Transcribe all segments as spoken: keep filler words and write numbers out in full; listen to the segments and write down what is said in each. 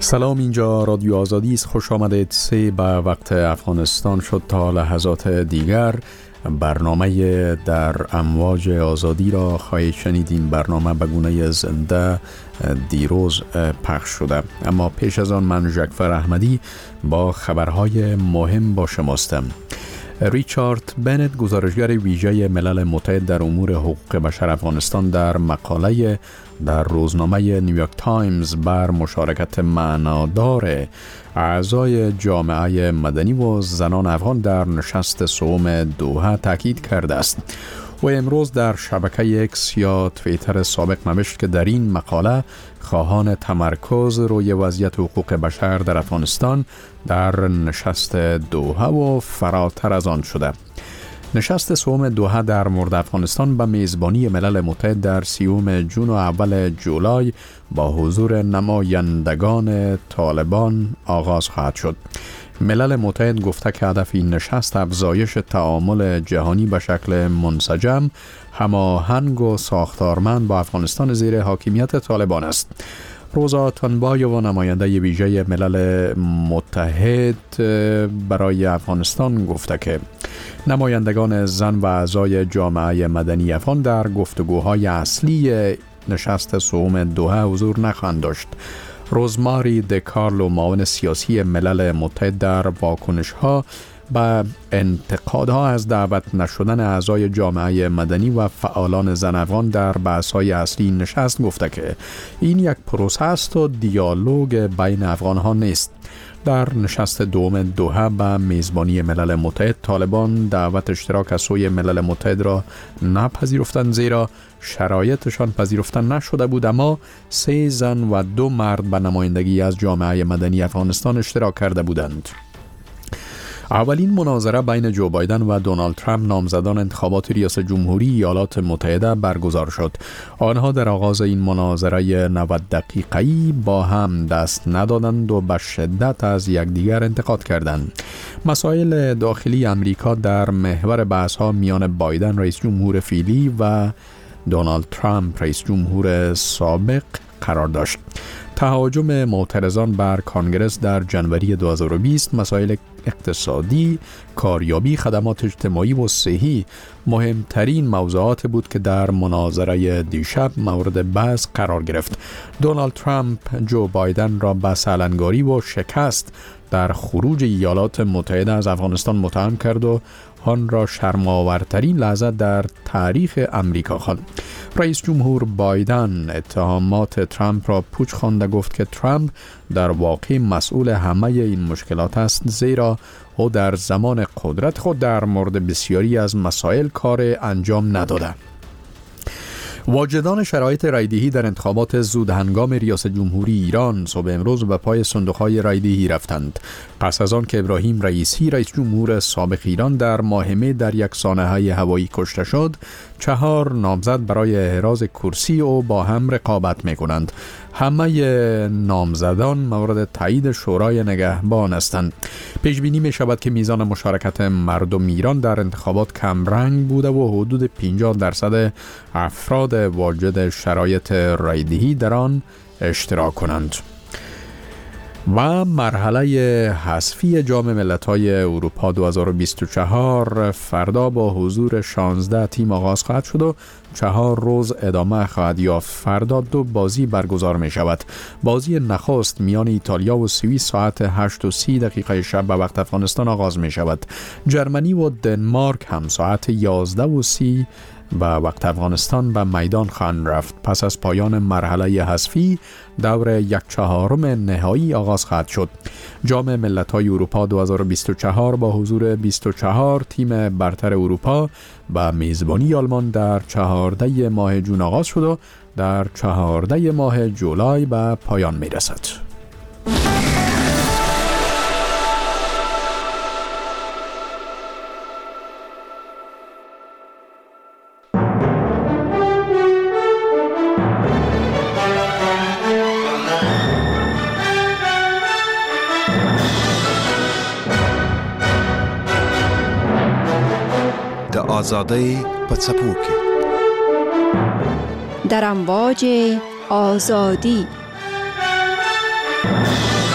سلام، اینجا رادیو آزادی است. خوش آمدید. سه به وقت افغانستان شد. تا لحظات دیگر برنامه در امواج آزادی را خواهید شنید. این برنامه به گونه زنده دیروز پخش شده، اما پیش از آن من ژکفر احمدی با خبرهای مهم با شماستم. ریچارد بنت، گزارشگر ویژه ملل متحد در امور حقوق بشر افغانستان، در مقاله در روزنامه نیویورک تایمز بر مشارکت معنادار اعضای جامعه مدنی و زنان افغان در نشست سوم دوحه تاکید کرده است. و امروز در شبکه اکس یا توییتر سابق نوشت که در این مقاله خواهان تمرکز روی وضعیت حقوق بشر در افغانستان در نشست دوحه و فراتر از آن شده. نشست سوم دوحه در مورد افغانستان به میزبانی ملل متحد در سیوم جون و اول جولای با حضور نمایندگان طالبان آغاز خواهد شد. ملل متحد گفته که هدف این نشست افزایش تعامل جهانی به شکل منسجم، هماهنگ و ساختارمند با افغانستان زیر حاکمیت طالبان است. روزا تنبای و نماینده ویژه ملل متحد برای افغانستان گفته که نمایندگان زن و اعضای جامعه مدنی افغان در گفتگوهای اصلی نشست سوم دوحه حضور نخواهند داشت. روزماری دکارلو، معاون سیاسی ملل متحد، در واکنش‌ها به انتقادها از دعوت نشدن اعضای جامعه مدنی و فعالان زن افغان در بحث‌های اصلی نشست گفته که این یک پروسه است و دیالوگ بین افغان‌ها نیست. در نشست دوم دوحه به میزبانی ملل متحد، طالبان دعوت اشتراک از سوی ملل متحد را نپذیرفتند، زیرا شرایطشان پذیرفته نشده بود، اما سه زن و دو مرد به نمایندگی از جامعه مدنی افغانستان اشتراک کرده بودند. اولین مناظره بین جو بایدن و دونالد ترامپ، نامزدان انتخابات ریاست جمهوری ایالات متحده، برگزار شد. آنها در آغاز این مناظره نود دقیقه‌ای با هم دست ندادند و به شدت از یکدیگر انتقاد کردند. مسائل داخلی امریکا در محور بحث‌ها میان بایدن رئیس جمهور فعلی و دونالد ترامپ رئیس جمهور سابق قرار داشت. تهاجم معترضان بر کانگرس در جنوری دو هزار و بیست، مسائل اقتصادی، کاریابی، خدمات اجتماعی و صحی مهمترین موضوعات بود که در مناظره دیشب مورد بحث قرار گرفت. دونالد ترامپ جو بایدن را به سالنگاری و شکست در خروج ایالات متحده از افغانستان متهم کرد و آن را شرم‌آورترین لحظه در تاریخ امریکا خواند. رئیس جمهور بایدن اتهامات ترامپ را پوچ خواند و گفت که ترامپ در واقع مسئول همه این مشکلات است، زیرا او در زمان قدرت خود در مورد بسیاری از مسائل کار انجام نداده. واجدان شرایط رایدهی در انتخابات زود هنگام ریاست جمهوری ایران صبح امروز به پای صندوق‌های رایدهی رفتند. پس از آن که ابراهیم رئیسی رئیس جمهور سابق ایران در ماهمه در یک سانحه هوایی کشته شد، چهار نامزد برای احراز کرسی او با هم رقابت می‌کنند. همه نامزدان مورد تایید شورای نگهبان هستند. پیش بینی می شود که میزان مشارکت مردم ایران در انتخابات کمرنگ بوده و حدود پنجاه درصد افراد واجد شرایط رایدهی در آن اشتراک کنند. و مرحله حذفی جام ملت‌های اروپا دو هزار و بیست و چهار فردا با حضور شانزده تیم آغاز خواهد شد و چهار روز ادامه خواهد یافت. فردا دو بازی برگزار می شود. بازی نخست میان ایتالیا و سوئیس ساعت هشت و سی دقیقه شب به وقت افغانستان آغاز می شود. جرمنی و دنمارک هم ساعت یازده و سی به وقت افغانستان به میدان خواهند رفت. پس از پایان مرحله حذفی دور یک چهارم نهایی آغاز خواهد شد. جام ملت‌های اروپا دو هزار و بیست و چهار با حضور بیست و چهار تیم برتر اروپا به میزبانی آلمان در چهارده ماه جون آغاز شد و در چهارده ماه جولای به پایان می رسد. آزادی پڅپو کې در امواج آزادی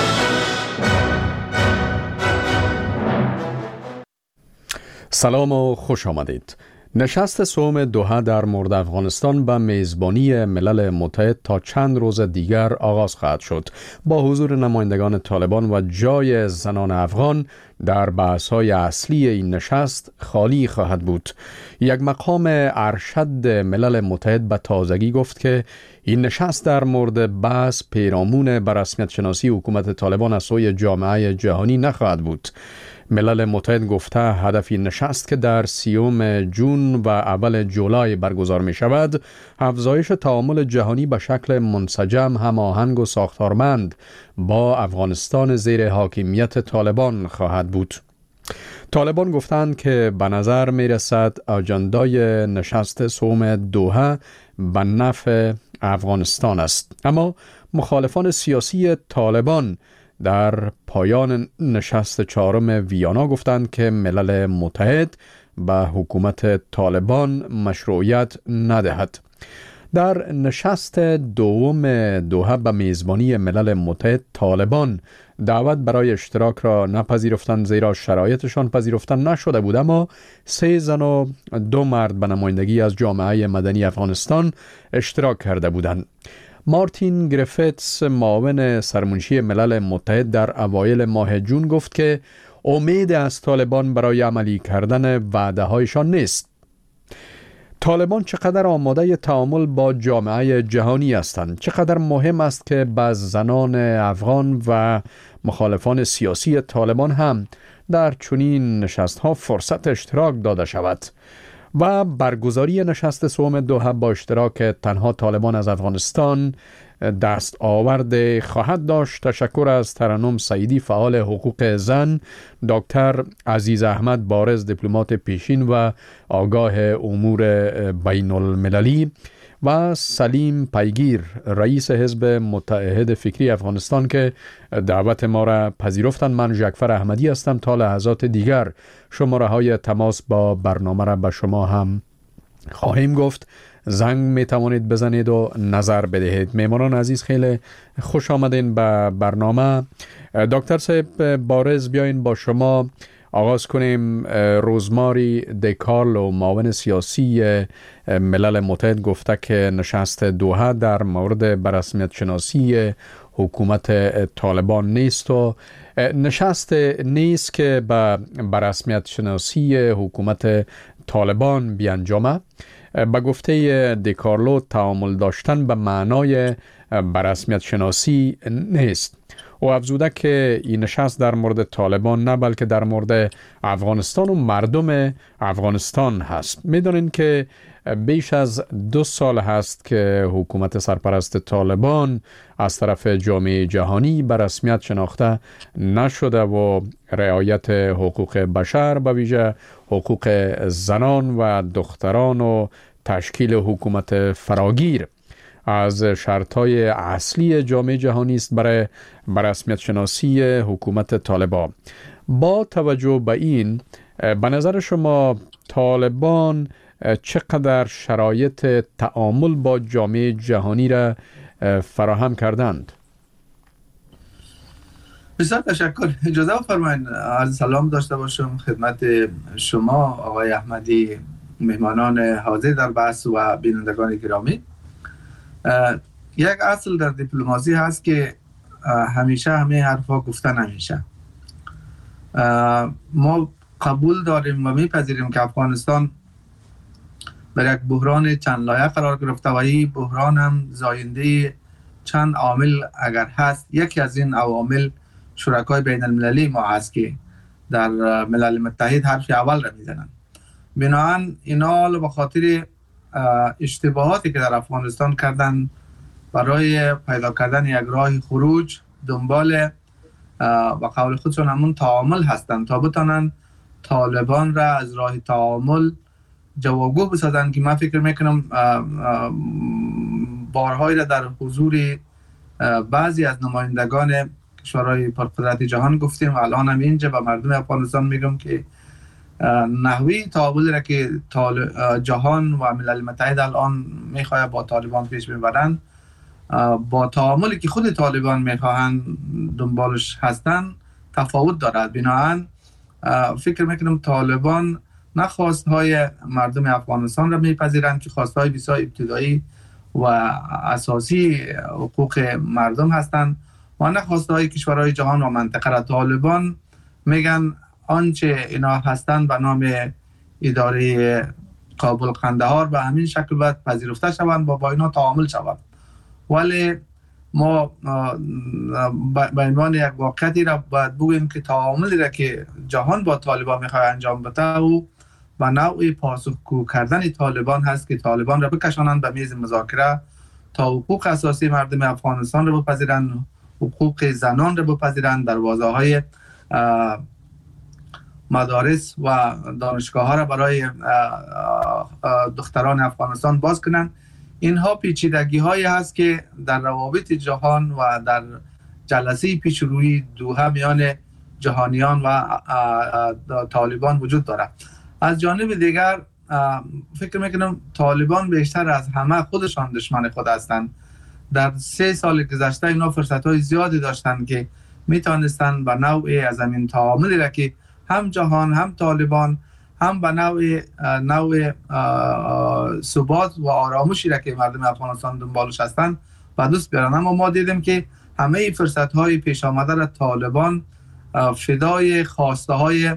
سلام و خوش آمدید. نشست سوم دوحه در مورد افغانستان به میزبانی ملل متحد تا چند روز دیگر آغاز خواهد شد با حضور نمایندگان طالبان و جای زنان افغان در بحث‌های اصلی این نشست خالی خواهد بود. یک مقام ارشد ملل متحد به تازگی گفت که این نشست در مورد بحث پیرامون به رسمیت شناسی حکومت طالبان از سوی جامعه جهانی نخواهد بود. ملل متحد گفته هدف این نشست که در سیوم جون و اول جولای برگزار می شود، افزایش تعامل جهانی به شکل منسجم، هماهنگ و ساختارمند با افغانستان زیر حاکمیت طالبان خواهد بود. طالبان گفتند که به نظر می رسد اجندای نشست سوم دوحه به نفع افغانستان است، اما مخالفان سیاسی طالبان در پایان نشست چهارم ویانا گفتند که ملل متحد به حکومت طالبان مشروعیت ندهد. در نشست دوم دوحه به میزبانی ملل متحد، طالبان دعوت برای اشتراک را نپذیرفتند زیرا شرایطشان پذیرفته نشده بود، اما سه زن و دو مرد به نمایندگی از جامعه مدنی افغانستان اشتراک کرده بودند. مارتین گریفتس، معاون سرمنشی ملل متحد، در اوایل ماه جون گفت که امید از طالبان برای عملی کردن وعده هایشان نیست. طالبان چقدر آماده تعامل با جامعه جهانی هستند، چقدر مهم است که به زنان افغان و مخالفان سیاسی طالبان هم در چنین نشست‌ها فرصت اشتراک داده شود. و برگزاری نشست سوم دوحه با اشتراک تنها طالبان از افغانستان دست آورده خواهد داشت. تشکر از ترنم سعیدی، فعال حقوق زن، دکتر عزیز احمد بارز، دیپلمات پیشین و آگاه امور بین المللی، و سلیم پیگیر، رئیس حزب متحد فکری افغانستان که دعوت ما را پذیرفتند. من جعفر احمدی هستم. تا لحظات دیگر شماره های تماس با برنامه را به شما هم خواهیم گفت. زنگ می توانید بزنید و نظر بدهید. میمانان عزیز، خیلی خوش آمدین به برنامه. دکتر صاحب بارز، بیاین با شما آغاز کنیم. روزماری دیکارلو، معاون سیاسی ملل متحد، گفته که نشست دوحه در مورد برسمیت شناسی حکومت طالبان نیست و نشست نیست که به برسمیت شناسی حکومت طالبان بیانجامه. به گفته دیکارلو، تعامل داشتن به معنای برسمیت شناسی نیست. و افزوده که این نشست در مورد طالبان نه بلکه در مورد افغانستان و مردم افغانستان هست. میدونین که بیش از دو سال هست که حکومت سرپرست طالبان از طرف جامعه جهانی به رسمیت شناخته نشده و رعایت حقوق بشر، به ویژه حقوق زنان و دختران و تشکیل حکومت فراگیر از شرطهای اصلی جامعه جهانی است برای رسمیت شناسی حکومت طالبان. با توجه به این، به نظر شما طالبان چقدر شرایط تعامل با جامعه جهانی را فراهم کردند؟ بسیار تشکر. اجازه بفرمایید عرض سلام داشته باشم خدمت شما آقای احمدی، مهمانان حاضر در بحث و بینندگان گرامی. یک اصل در دیپلماسی هست که همیشه همه حرفا گفتن نمیشه. ما قبول داریم و میپذیریم که افغانستان بر یک بحران چند لایه قرار گرفته و این بحران هم زاینده چند عامل اگر هست. یکی از این عوامل شرکای بین المللی ما هست که در ملل متحد حرف اول را میزنن. بنابراین اینا به خاطر اشتباهاتی که در افغانستان کردن برای پیدا کردن یک راه خروج دنبال و قول خودشون همون تعامل هستن تا بتانن طالبان را از راه تعامل جوابگو بسازن، که من فکر میکنم بارهایی را در حضور بعضی از نمایندگان کشورهای پرقدرت جهان گفتیم و الان هم اینجا به مردم افغانستان میگم که نحوی تعاملی را که جهان و ملل متحد الان میخواه با طالبان پیش ببرن با تعاملی که خود طالبان میخواهند دنبالش هستن تفاوت دارد. بنابراین فکر میکنم طالبان نه خواستهای مردم افغانستان را میپذیرند که خواستهای بسیار ابتدایی و اساسی حقوق مردم هستند و نه خواستهای کشورهای جهان و منطقه را. طالبان میگن آنچه اینا هستند به نام اداره کابل قندهار به همین شکل باید پذیرفته شوند و با اینا تعامل شوند، ولی ما به عنوان یک واقعیتی را باید بگوییم که تعاملی را که جهان با طالبان میخواد انجام بده او و نوع پاسخگو کردن طالبان هست که طالبان را بکشانند به میز مذاکره تا حقوق اساسی مردم افغانستان را بپذیرند، حقوق زنان را بپذیرند، دروازه‌های مدارس و دانشگاه ها را برای دختران افغانستان باز کنند. اینها پیچیدگی هایی هست که در روابط جهان و در جلسه پیشروی دوحه میان جهانیان و طالبان وجود دارد. از جانب دیگر فکر میکنم طالبان بیشتر از همه خودشان دشمن خود هستند. در سه سال گذشته اینا فرصت های زیادی داشتند که میتونستند به نوعی از همین تعاملی را که هم جهان هم طالبان هم به نوع نوع ثبات و آرامشی را که مردم افغانستان دنبالش هستند و دوست بیارن، اما ما دیدیم که همه فرصت های پیش آمده را طالبان فدای خواسته های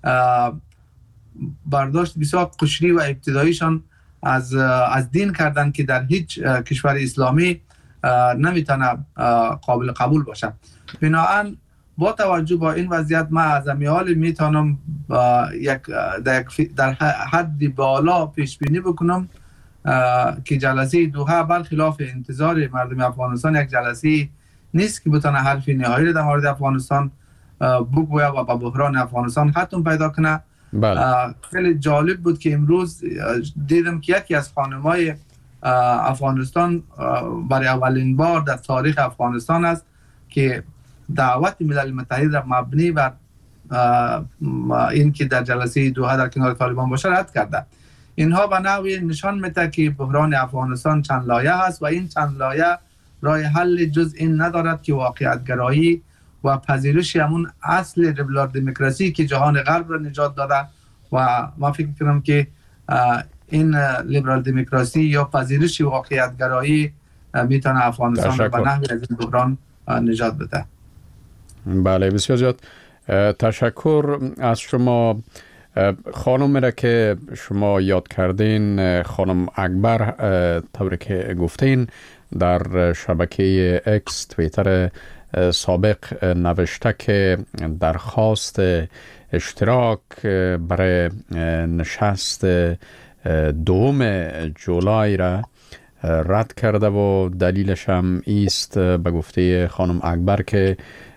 برداشت بسیار قشری و ابتداییشان از از دین کردن که در هیچ کشور اسلامی نمیتونه قابل قبول باشه. بنابراین با توجه با این وضعیت ما از امیال میتونم یک در حد بالا پیش بینی بکنم که جلسه دوحه برخلاف انتظار مردم افغانستان یک جلسه نیست که بتونه حرف نهایی در مورد افغانستان بگویه و با بحران افغانستان ختم پیدا کنه. بله. خیلی جالب بود که امروز دیدم که یکی از خانم‌های افغانستان برای اولین بار در تاریخ افغانستان است که دعوت ملل متحد را مبنی بر این که در جلسه دوحه در کنار طالبان باشه رد کرده. اینها به نوعی نشان میده که بحران افغانستان چند لایه هست و این چند لایه راه حل جز این ندارد که واقعیت گرایی و پذیرش همون اصل لیبرال دموکراسی که جهان غرب را نجات داده و ما فکر کنم که این لیبرال دموکراسی یا پذیرش واقعیت گرایی میتونه افغانستان را به نحوی از این بحران نجات بده. بله بسیار زیاد تشکر از شما. خانم را که شما یاد کردین، خانم اکبر، طوری که گفتین در شبکه اکس توییتر سابق نوشته که درخواست اشتراک برای نشست دوم جولای را رد کرده و دلیلش هم ایست به گفته خانم اکبر که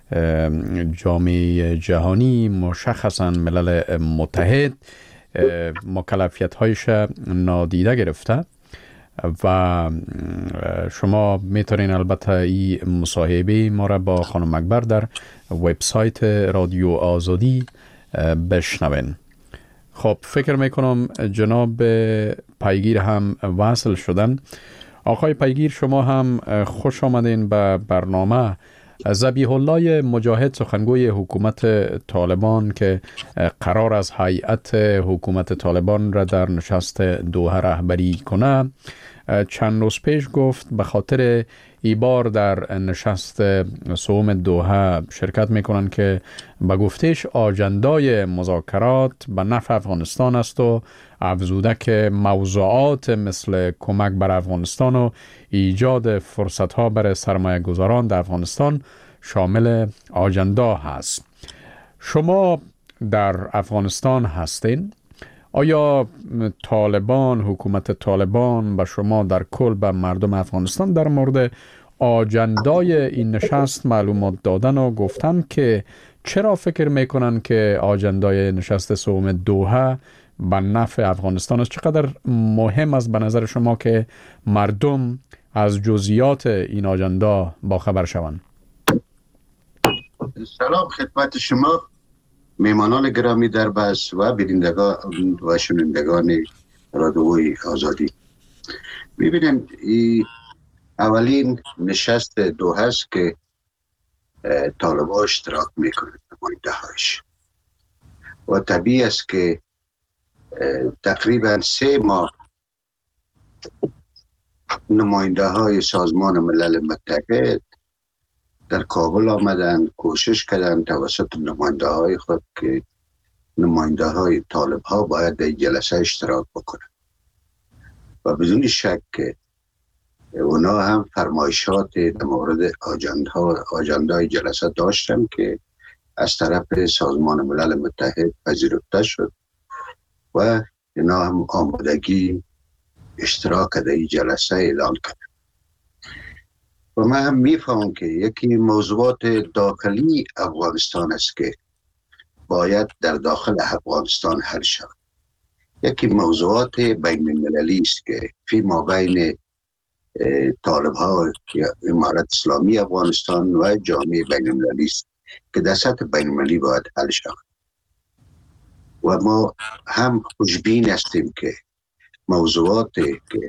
جامعه جهانی مشخصا ملل متحد مکلفیت هایش نادیده گرفته و شما میتونین البته این مصاحبه ما را با خانم اکبر در وبسایت رادیو آزادی بشنوین. خب فکر میکنم جناب پیگیر هم وصل شدن. آقای پیگیر شما هم خوش آمدین به برنامه. ذبیح الله مجاهد سخنگوی حکومت طالبان که قرار از هیئت حکومت طالبان را در نشست دوحه رهبری کنه چند روز پیش گفت به خاطر ای بار در نشست سوم دوحه شرکت میکنن که به گفتش آجندای مذاکرات به نفع افغانستان است و افزوده که موضوعات مثل کمک بر افغانستان و ایجاد فرصت ها برای سرمایه گذاران در افغانستان شامل آجندا هست. شما در افغانستان هستین؟ آیا طالبان، حکومت طالبان به شما در کل به مردم افغانستان در مورد آجندای این نشست معلومات دادن و گفتن که چرا فکر میکنن که آجندای نشست سوم دوحه به نفع افغانستان است؟ چقدر مهم است به نظر شما که مردم از جزئیات این آجندا باخبر شوند؟ سلام خدمت شما میمانان گرامی در بس و بینندگان و شنوندگان رادیوی آزادی. میبینیم اولین نشست دوحه است که طالبان اشتراک میکنند نماینده هایش و طبیعی است که تقریبا سه ماه نماینده های سازمان ملل متحد در کابل آمدن، کوشش کردن توسط نماینده های خود که نماینده های طالب ها باید در جلسه اشتراک بکنن و بدون شک که اونا هم فرمایشات در مورد آجندای جلسه داشتن که از طرف سازمان ملل متحد پذیرفته شد و اینا هم آمادگی اشتراک در این جلسه اعلان کرد. و من هم میفهمم که یکی موضوعات داخلی افغانستان است که باید در داخل افغانستان حل شود. یکی موضوعات بین المللی است که فی ما بین طالب ها امارت اسلامی افغانستان و جامعه بین المللی است که در سطح بین المللی باید حل شود. و ما هم خوشبین هستیم که موضوعاتی که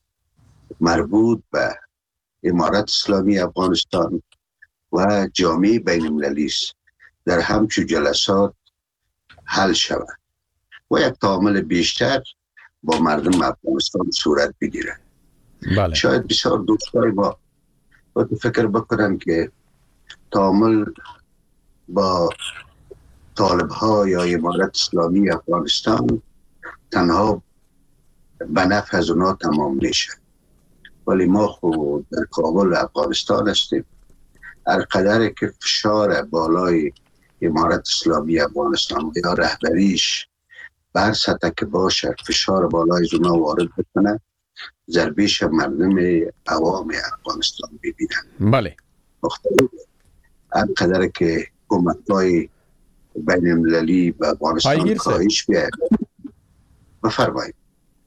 مربوط به امارت اسلامی افغانستان و جامعه بین المللی است در همچو جلسات حل شود و یک تعامل بیشتر با مردم افغانستان صورت بگیرد. بله. شاید بسیار دوستای ما باید فکر بکنن که تعامل با طالب ها یا امارت اسلامی افغانستان تنها به نفع از اونا تمام نشه، ولی ما خود در کابل افغانستان هستیم. هر قدر که فشار بالای امارت اسلامی افغانستان یا رهبریش بر سطح که باشه فشار بالای اونا وارد بکنه، ضربیش مردم عوام افغانستان ببینن. بله. مختلف هر قدر که حکومت‌های بین المللی به افغانستان کاهش بیاید. بفرمایید.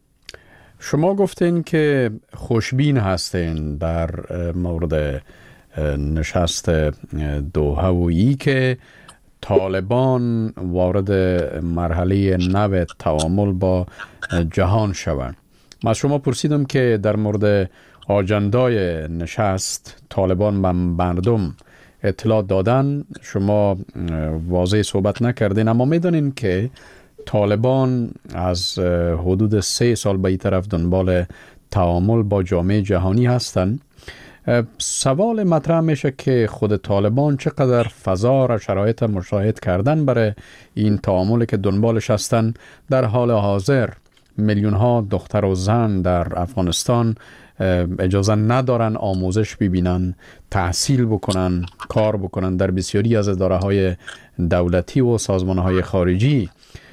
شما گفتین که خوشبین هستین در مورد نشست دوحه و ای که طالبان وارد مرحله نو تعامل با جهان شوند. من شما پرسیدم که در مورد آجندای نشست طالبان به مردم اطلاع دادن، شما واضح صحبت نکردین، اما میدونین که طالبان از حدود سه سال به این طرف دنبال تعامل با جامعه جهانی هستند. سوال مطرح میشه که خود طالبان چقدر فضا و شرایط مشاهد کردن برای این تعاملی که دنبالش هستن. در حال حاضر میلیون ها دختر و زن در افغانستان اجازه ندارن آموزش ببینن، تحصیل بکنن، کار بکنن. در بسیاری از اداره های دولتی و سازمان های خارجی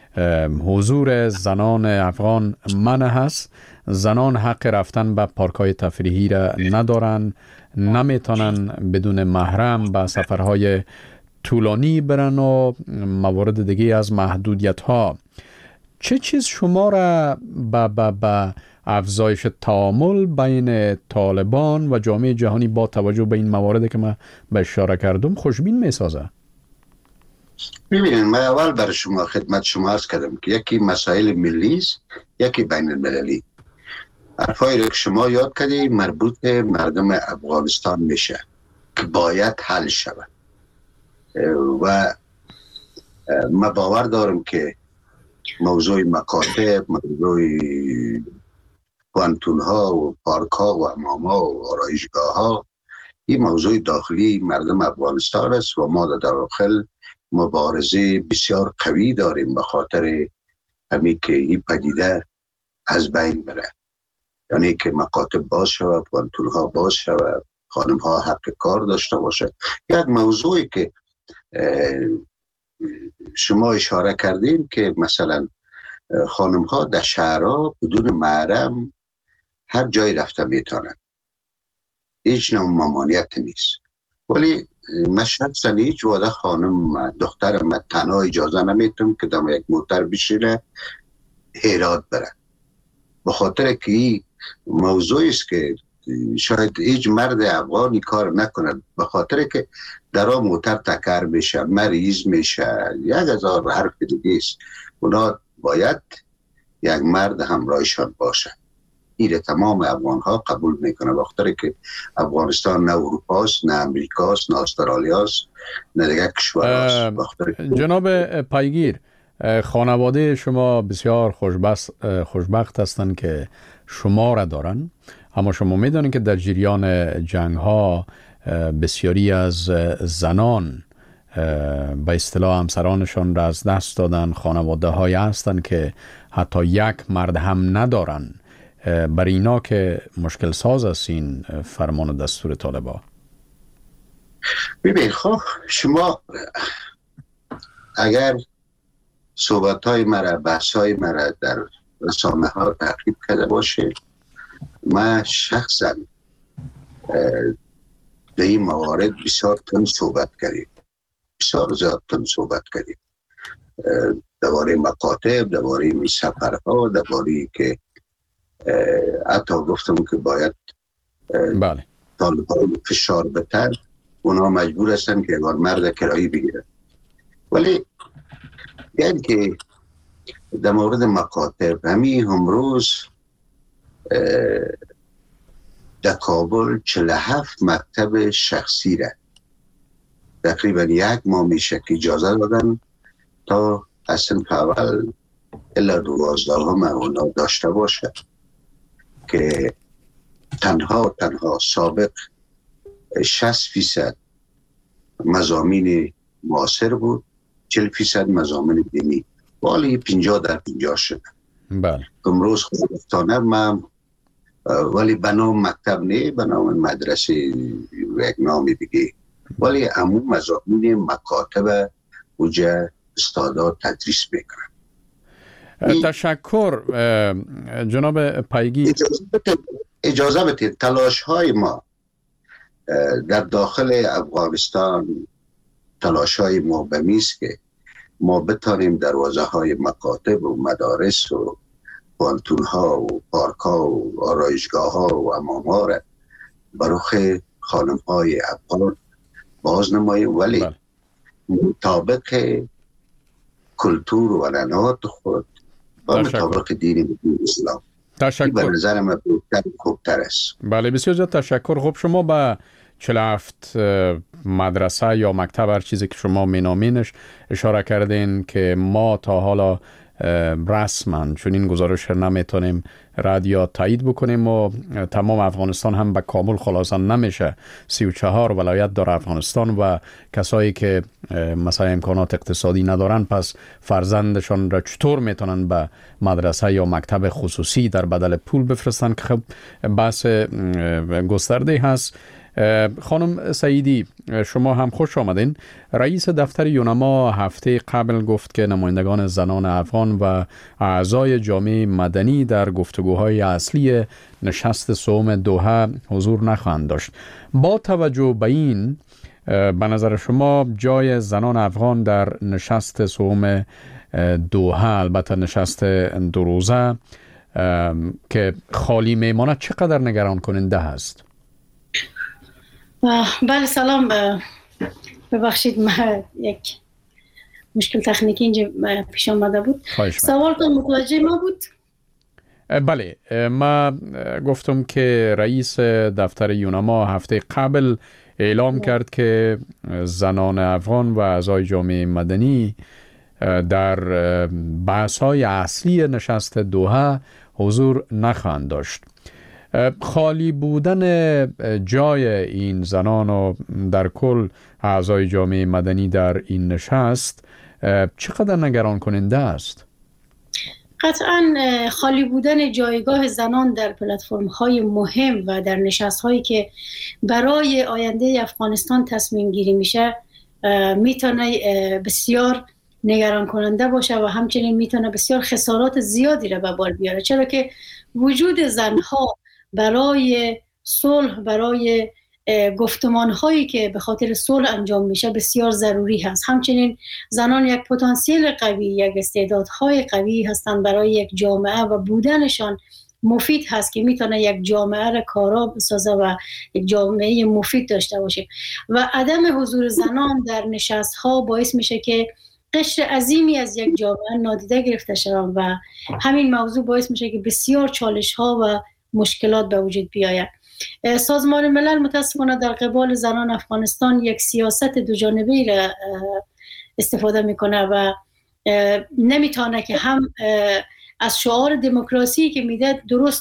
حضور زنان افغان منع هست. زنان حق رفتن به پارک های تفریحی را ندارن، نمیتونن بدون محرم به سفرهای طولانی برن و موارد دیگه از محدودیت ها. چه چیز شما را به با با افزایش تعامل بین طالبان و جامعه جهانی با توجه به این مواردی که من به اشاره کردم خوشبین می سازه؟ ببینید، من اول برای شما خدمت شما عرض کردم که یکی مسائل ملی است، یکی بین المللی. حرفایی رو که شما یاد کردید مربوط به مردم افغانستان میشه که باید حل شود و من باور دارم که موضوع مکاتب، موضوع پانتون ها و پارک ها و حمام ها و آرایشگاه ها این موضوع داخلی مردم افغانستان است و ما در داخل مبارزه بسیار قوی داریم به خاطر همین که این پدیده از بین بره، یعنی که مکاتب باز شود، پانتون ها باز شود، خانم ها حق کار داشته باشه. یک موضوعی که شما اشاره کردیم که مثلا خانم ها در شهرها بدون محرم هر جای رفته میتونن، هیچ نوع ممانعت نیست. ولی من شخصا هیچ وقت خانم دختر من تنها اجازه نمیتونم که دم یک موتر بشینه هرات بره، به خاطر که این موضوعی است که شاید هیچ مرد افغانی کار نکنه، به خاطر که در آن موتر تکر میشه، مریض میشه، یک هزار حرف دیگه است. اونا باید یک مرد همراهشان باشه. این تمام افغان ها قبول میکنه، به خاطر که افغانستان نه اروپاست، نه امریکاست، نه استرالیاست، نه دیگه کشورهاست. جناب پایگیر، خانواده شما بسیار خوشبخت خوشبخت هستند که شما را دارن، اما شما میدانید که در جریان جنگ ها بسیاری از زنان به اصطلاح همسرانشان را از دست دادن. خانواده های هستند که حتی یک مرد هم ندارن. برای اینا که مشکل ساز است این فرمان و دستور طالبان. ببین خب شما اگر صحبت های مرا بحث های مرا در رسانه ها تعقیب کرده باشه، من شخصا در این موارد بسیار تند صحبت کردیم، بسیار زیاد تند صحبت کردیم درباره مکاتب، درباره می سفرها، درباره که حتی گفتم که باید بله طالبان فشار بتر اونا مجبور هستن که اگر مرد کرایی بگیرن. ولی یعنی که در مورد مکاتب همین امروز در کابل چهل و هفت مکتب شخصی را تقریبا یک ماه میشه که اجازه دادن تا از صنف اول الا دوازده هم اونا داشته باشه که تنها تنها سابق شصت فیصد مضامین معاصر بود، چهل فیصد مضامین دینی، ولی پنجاه در پنجاه شد. بله امروز خودفتانه من ولی به نام مکتب نه، به نام مدرسه یک نام دیگه، ولی عموم مضامین مکاتب وجه استادات تدریس میکنن. تشکر جناب پایگی. اجازه بدید تلاش های ما در داخل افغانستان تلاش های ما بمیست که ما بتانیم دروازه های مکاتب و مدارس و پانتون ها و پارک ها و آرایشگاه ها و حمام ها را برای خانم های افغان باز نماییم، ولی بله. مطابق کلتور و عنعنات خود و مطابق دین اسلام. تشکر. به نظر من خوبتر است. بله بسیار زیاد تشکر. خب شما به چهل و هفت مدرسه یا مکتب هر چیزی که شما مینامینش اشاره کردین که ما تا حالا رسما چون این گزارش نمیتونیم رد یا تایید بکنیم و تمام افغانستان هم به کامل خلاصا نمیشه. سی و چهار ولایت داره افغانستان و کسایی که مثلا امکانات اقتصادی ندارن پس فرزندشان را چطور میتونن به مدرسه یا مکتب خصوصی در بدل پول بفرستن که خب بحث گسترده هست. خانم سعیدی شما هم خوش آمدین. رئیس دفتر یونما هفته قبل گفت که نمایندگان زنان افغان و اعضای جامعه مدنی در گفتگوهای اصلی نشست سوم دوحه حضور نخواهند داشت. با توجه به این به نظر شما جای زنان افغان در نشست سوم دوحه، البته نشست دو روزه که خالی میماند، چقدر نگران کننده است؟ بله سلام. ببخشید من یک مشکل تکنیکی اینجا پیش آمده بود. سوالتون متوجه ما بود؟ بله ما گفتم که رئیس دفتر یونما هفته قبل اعلام کرد که زنان افغان و اعضای جامعه مدنی در بحث‌های اصلی نشست دوحه حضور نخواهند داشت. خالی بودن جای این زنان و در کل اعضای جامعه مدنی در این نشست چقدر نگران کننده است؟ قطعا خالی بودن جایگاه زنان در پلتفرم های مهم و در نشست هایی که برای آینده افغانستان تصمیم گیری میشه میتونه بسیار نگران کننده باشه و همچنین میتونه بسیار خسارات زیادی را به بار بیاره، چرا که وجود زنها برای صلح، برای گفتمان هایی که به خاطر صلح انجام میشه بسیار ضروری هست. همچنین زنان یک پتانسیل قوی، یک استعدادهای قوی هستند برای یک جامعه و بودنشان مفید هست که میتونه یک جامعه را کارا بسازه و یک جامعه مفید داشته باشه و عدم حضور زنان در نشست ها باعث میشه که قشر عظیمی از یک جامعه نادیده گرفته شوند و همین موضوع باعث میشه که بسیار چالش ها و مشکلات به وجود بیاید. سازمان ملل متاسفانه در قبال زنان افغانستان یک سیاست دو جانبه‌ای را استفاده میکنه و نمیتونه که هم از شعار دموکراسی که میده درست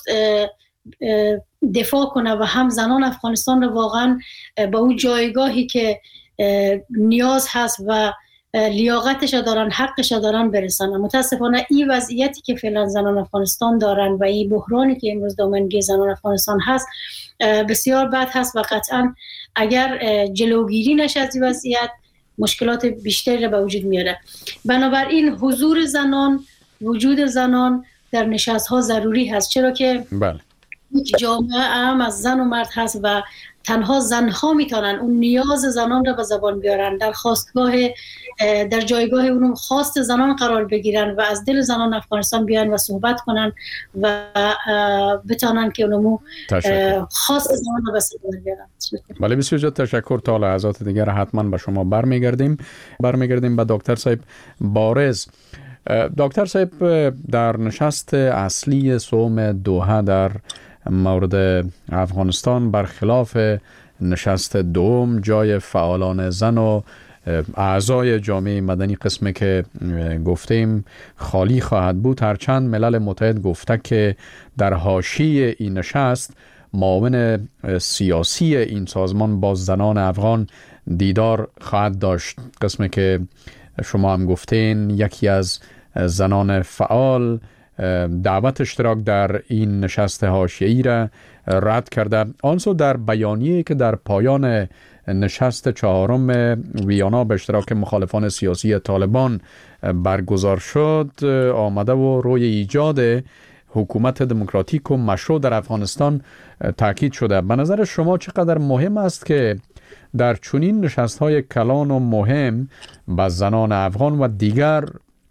دفاع کنه و هم زنان افغانستان رو واقعا به اون جایگاهی که نیاز هست و لیاقتش دارن، حقش دارن برسن. متاسفانه این وضعیتی که فعلا زنان افغانستان دارن و این بحرانی که امروز دامنگیر زنان افغانستان هست بسیار بد هست و قطعا اگر جلوگیری نشه از این وضعیت مشکلات بیشتری به وجود میاره. بنابراین حضور زنان، وجود زنان در نشست ها ضروری هست، چرا که بله. یک جامعه هم از زن و مرد هست و تنها زنها میتونن اون نیاز زنان را به زبان بیارن، در خواستگاه در جایگاه اونم خواست زنان قرار بگیرن و از دل زنان افغانستان بیان و صحبت کنن و بتونن که اونمو خواست زنان را به زبان بیارن. بله بسیار زیاد تشکر. تا لحظات دیگر حتما به شما برمیگردیم. برمیگردیم به دکتر صاحب بارز. دکتر صاحب، در نشست اصلی سوم دوحه در مورد افغانستان برخلاف نشست دوم جای فعالان زن و اعضای جامعه مدنی قسمی که گفتیم خالی خواهد بود، هرچند ملل متحد گفته که در حاشیه این نشست معاون سیاسی این سازمان با زنان افغان دیدار خواهد داشت. قسمی که شما هم گفتین یکی از زنان فعال دعوت اشتراک در این نشست حاشیه‌ای را رد کرده. آنسو در بیانیه‌ای که در پایان نشست چهارم ویانا به اشتراک مخالفان سیاسی طالبان برگزار شد آمده و روی ایجاد حکومت دموکراتیک و مشروع در افغانستان تاکید شده. به نظر شما چقدر مهم است که در چنین نشست‌های کلان و مهم به زنان افغان و دیگر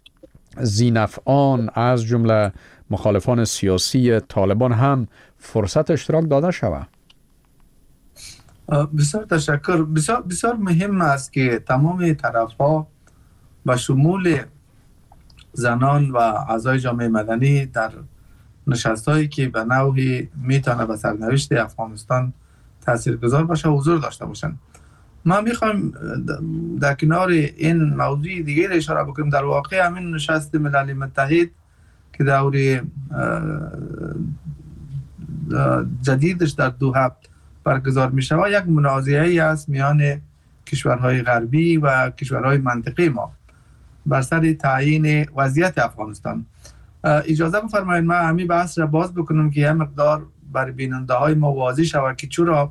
ذی‌نفعان از جمله مخالفان سیاسی طالبان هم فرصت اشتراک داده شود؟ بسیار تشکر. بسیار بسیار مهم است که تمام طرف‌ها به شمول زنان و اعضای جامعه مدنی در نشست‌هایی که به نوعی میتونه به سرنوشت افغانستان تاثیرگذار باشه حضور داشته باشند. ما میخوایم در کنار این موضوع دیگه اشاره بکنیم. در واقع همین نشست ملل متحد که دوره جدیدش در دوحه برگزار میشه و یک منازعه است میان کشورهای غربی و کشورهای منطقه ما بر سر تعیین وضعیت افغانستان. اجازه بفرمایید ما همین بحث را باز بکنم که یه مقدار بر بیننده های ما واضح شود که چرا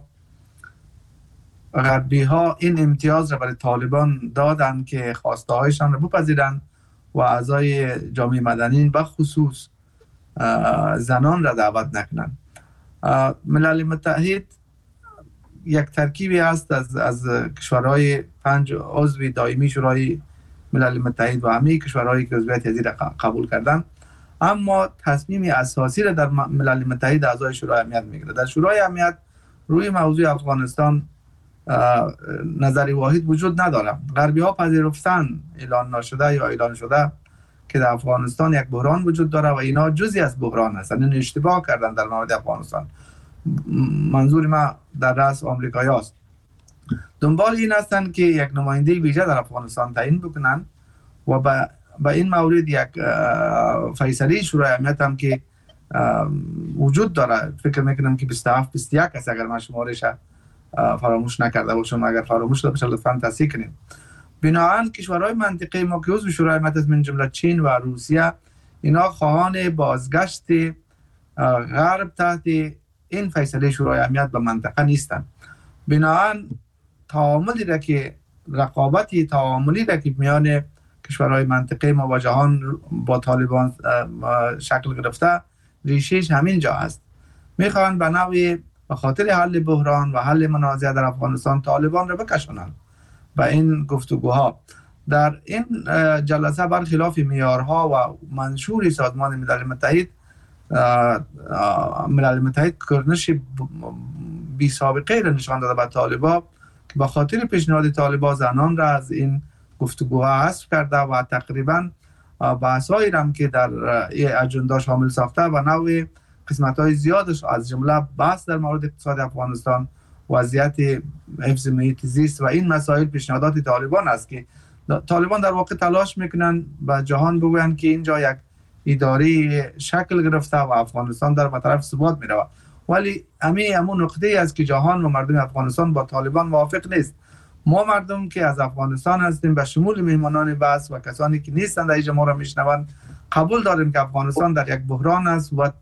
غربی ها این امتیاز را برای طالبان دادن که خواسته هایشان را بپذیرند و اعضای جامعه مدنی به خصوص زنان را دعوت نکنند. ملل متحد یک ترکیبی است از از کشورهای پنج عضو دائمی شورای ملل متحد و همه کشورهایی که عضویت جدید را قبول کردند، اما تصمیم اساسی را در ملل متحد اعضای شورای امنیت میگیره. در شورای امنیت روی موضوع افغانستان نظری واحد وجود نداره. غربی ها پذیرفتن اعلان نشده یا اعلان شده که در افغانستان یک بحران وجود داره و اینا جزئی از بحران هستند. این اشتباه کردن در مورد افغانستان. منظور ما در رأس آمریکایی هست. دنبال این هستن که یک نماینده ویژه در افغانستان تعیین بکنن و با با این مورد یک فیصله شورای امنیت هم که وجود داره. فکر میکنم که بیست و هفت بیست و یک است اگر من شمارش فراموش نکرده باشم. اگر فراموش شده باشه لطفاً تصحیح کنید. بنابراین کشورهای منطقه ما که عضو شورای امنیت است من جمله چین و روسیه اینا خواهان بازگشت غرب تحت این فیصله شورای امنیت به منطقه نیستند. بنابراین تعاملی را که رقابتی تعاملی را که میان کشورهای منطقه ما و جهان با طالبان شکل گرفته ریشهش همین جا است. میخوان به نوعی به خاطر حل بحران و حل منازعه در افغانستان طالبان را بکشانند و این گفتگوها در این جلسه برخلاف معیارها و منشور سازمان ملل متحد ملل متحد کرنش بی سابقه را نشان داده به طالبان که به خاطر پیشنهاد طالبان زنان را از این گفتگوها حذف کرده و تقریبا بحث‌هایی را که در این اجندا شامل ساخته و نوع قسمت‌های زیادش از جمله بحث در مورد اقتصاد افغانستان، وضعیت حفظ محیط زیست و این مسائل پیشنهادات طالبان است که طالبان در واقع تلاش میکنن به جهان بگویند که اینجا یک اداره شکل گرفته و افغانستان در به طرف ثبات میره، ولی همین همون نقطه است که جهان و مردم افغانستان با طالبان موافق نیست. ما مردم که از افغانستان هستیم به شمول مهمانان بحث و کسانی که نیستند در اینجا ما را میشنوند قبول داریم که افغانستان در یک بحران است و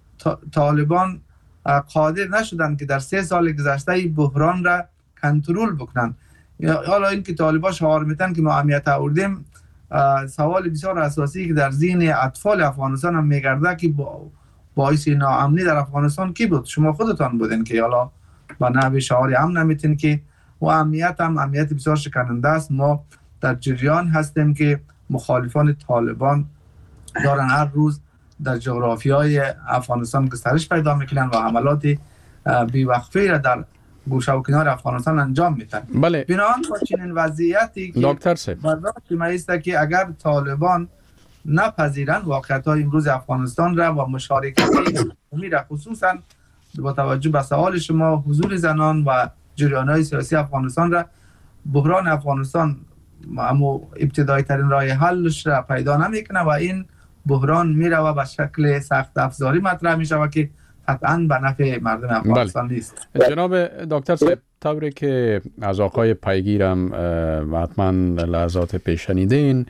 طالبان قادر نشدند که در سه سال گذشته این بحران را کنترل بکنند. حالا اینکه طالبان شعار میتن که ما امنیت آوردیم، سوال بسیار اساسی که در ذهن اطفال افغانستان هم میگرده که باعث ناامنی در افغانستان کی بود؟ شما خودتان بودین که حالا با نحو شعار امن میتین که و امنیت هم امنیت بسیار شکننده است. ما در جریان هستیم که مخالفان طالبان دارن هر روز در جغرافیای افغانستان گسترش پیدا میکنن و حملات بی‌وقفه را در گوشه و کنار افغانستان انجام میدن. بله. بنابراین با چنین وضعیتی که دکتر صاحب برداشت ما است که اگر طالبان نپذیرند واقعیت‌های امروز افغانستان را و مشارکت عمومی را، خصوصا با توجه به سوال شما حضور زنان و جریان‌های سیاسی افغانستان را، بحران افغانستان اما ابتدایی ترین راه حلش را پیدا نمیکنه و این بحران میره و به شکل سخت افزاری مطرح میشه و که قطعاً به نفع مردم افغانستان بله. نیست. جناب دکتر صاحب، طوری که از آقای پیگیرم و حتما لحظات پیش شنیدین،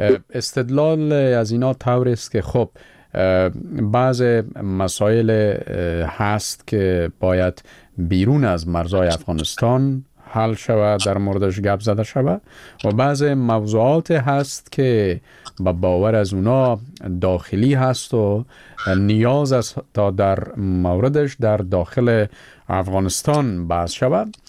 استدلال از اینا طور است که خب بعض مسائل هست که باید بیرون از مرزهای افغانستان حل شود، در موردش گپ زده شود، و بعض موضوعات هست که با باور از اونا داخلی هست و نیاز است تا در موردش در داخل افغانستان بحث شود.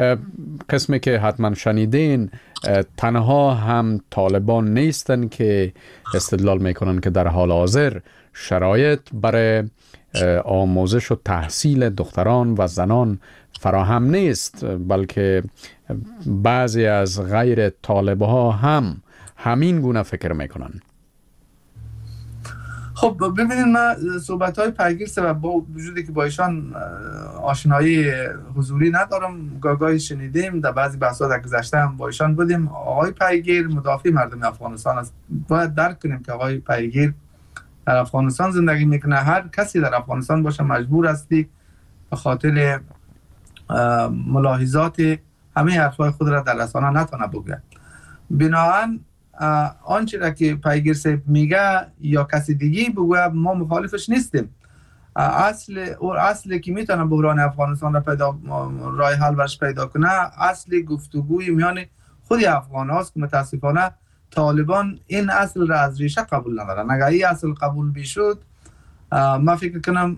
قسمی که حتما شنیدین، تنها هم طالبان نیستن که استدلال میکنن که در حال حاضر شرایط برای آموزش و تحصیل دختران و زنان فراهم نیست، بلکه بعضی از غیر طالب ها هم همین گونه فکر میکنن. خب ببینید، من صحبت های پیگیر سبب با وجودی که با ایشان آشنایی حضوری ندارم، گاگاهی شنیدیم، در بعضی بحثات در گذشته هم با ایشان بودیم. آقای پیگیر مدافع مردم افغانستان است. باید درک کنیم که آقای پیگیر در افغانستان زندگی میکنه. هر کسی در افغانستان باشه مجبور استی به خاطر ملاحظات همه حرفای خود را در رسانه نتونه بگه. بنابراین آنچه را که پیگیر صاحب میگه یا کسی دیگه بگه ما مخالفش نیستیم. اصل اور اصلی که میتونه بحران افغانستان را پیدا راه حل برش پیدا کنه، اصل گفتگوی میان خود افغان هاست که متاسفانه طالبان این اصل را از ریشه قبول ندارن. اگر این اصل قبول بشد، ما فکر کنم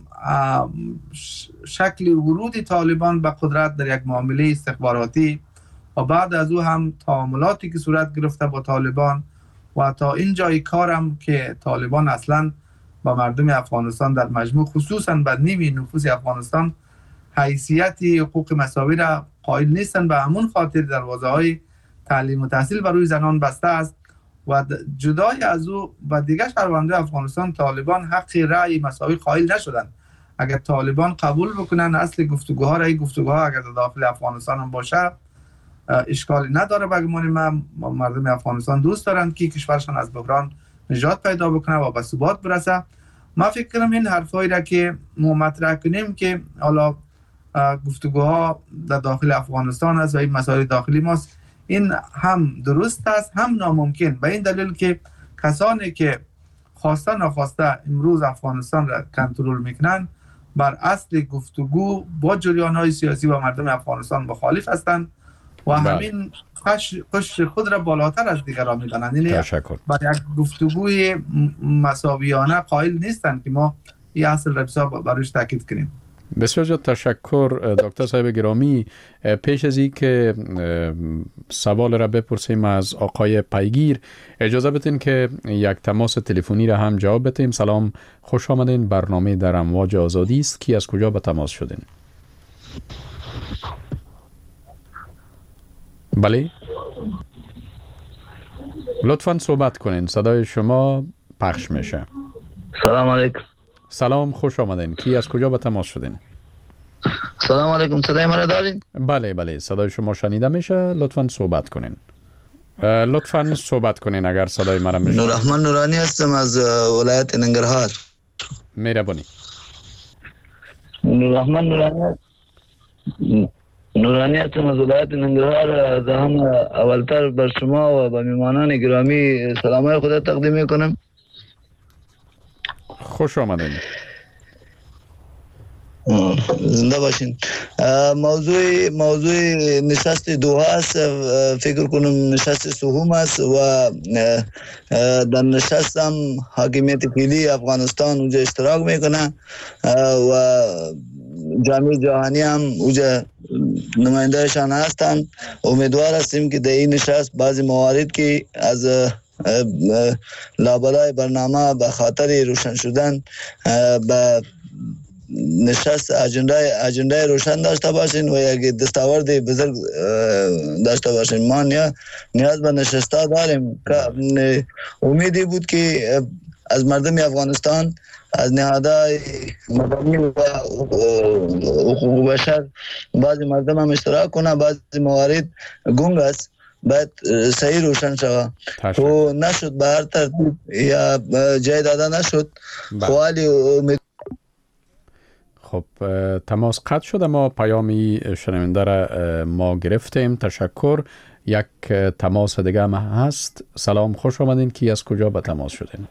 شکل ورود طالبان به قدرت در یک معامله استخباراتی و بعد از او هم تعاملاتی که صورت گرفته با طالبان و تا این جای کارم که طالبان اصلا با مردم افغانستان در مجموع خصوصا به نیمی نفوس افغانستان حیثیت حقوق مساوی را قائل نیستن. به همون خاطر دروازه‌های تعلیم و تحصیل برای زنان بسته است و جدای از او و دیگر شهروندان افغانستان طالبان حق رأی مساوی قائل نشدن. اگر طالبان قبول بکنن اصل گفتگوها را، این گفتگوها اگر داخل افغانستان هم باشه اشکالی نداره. به گمان من مردم افغانستان دوست دارند که کشورشان از بحران نجات پیدا بکنه و به ثبات برسه. ما فکر کنم این حرفایی را که ما مطرح کنیم که حالا گفتگوها در داخل افغانستان است و این مسائل داخلی ماست، این هم درست است هم ناممکن، به این دلیل که کسانی که خواسته نخواسته امروز افغانستان را کنترل میکنن بر اصل گفتگو با جریان‌های سیاسی و مردم افغانستان مخالف هستند و همین قش خود را بالاتر از دیگران میدانند. یعنی بر یک گفتگوی مساویانه قائل نیستند که ما این اصل را بسیار برایش تاکید کنیم. بسیار زیاد تشکر دکتر صاحب گرامی. پیش از این که سوال را بپرسیم از آقای پیگیر، اجازه بدین که یک تماس تلفنی را هم جواب بدیم. سلام، خوش آمدین. برنامه در امواج آزادی است. کی از کجا به تماس شدین؟ بله، لطفاً صحبت کنین، صدای شما پخش میشه. سلام علیکم. سلام، خوش آمدین. کی از کجا به تماس شدین؟ سلام علیکم، صدای من دارین؟ بله بله، صدای شما شنیده میشه، لطفاً صحبت کنین. لطفاً صحبت کنین اگر صدای مرا میشنوید. نوررحمن نورانی هستم از ولایت ننگرهار. مهربانی. نوررحمن نورانی هستم. نورانی هستم از ولایت ننگرهار. از هم اولتر بر شما و به میهمانان گرامی سلامای خدا تقدیم میکنم. خوش آمدین. زنده باشین. موضوع موضوع نشست دوحه است. فکر کنم نشست سوم است و در نشست هم حاکمیت فعلی افغانستان اونجا اشتراک میکنه و جامعه جهانی هم اونجا نمایندهشان هستن. امیدوار هستیم که در این نشست بعضی موارد که از لابلای برنامه به خاطر روشن شدن به نشست اجنده اجنده روشن داشته باشین و یک دستاورد بزرگ داشته باشین. ما نیاز به نشسته داریم که امیدی بود که از مردم افغانستان، از نهادهای مدنی و حقوق بشر بعضی مردم هم اشتراک کنه. بعضی موارد گنگ است باید صحیح روشن شود و نشد به هر ترتیب یا جای داده نشد. خوالی امید. خب تماس قطع شده. ما پیامی شنونده را ما گرفتیم. تشکر. یک تماس دیگه هم هست. سلام، خوش آمدین. کی از کجا به تماس شدین؟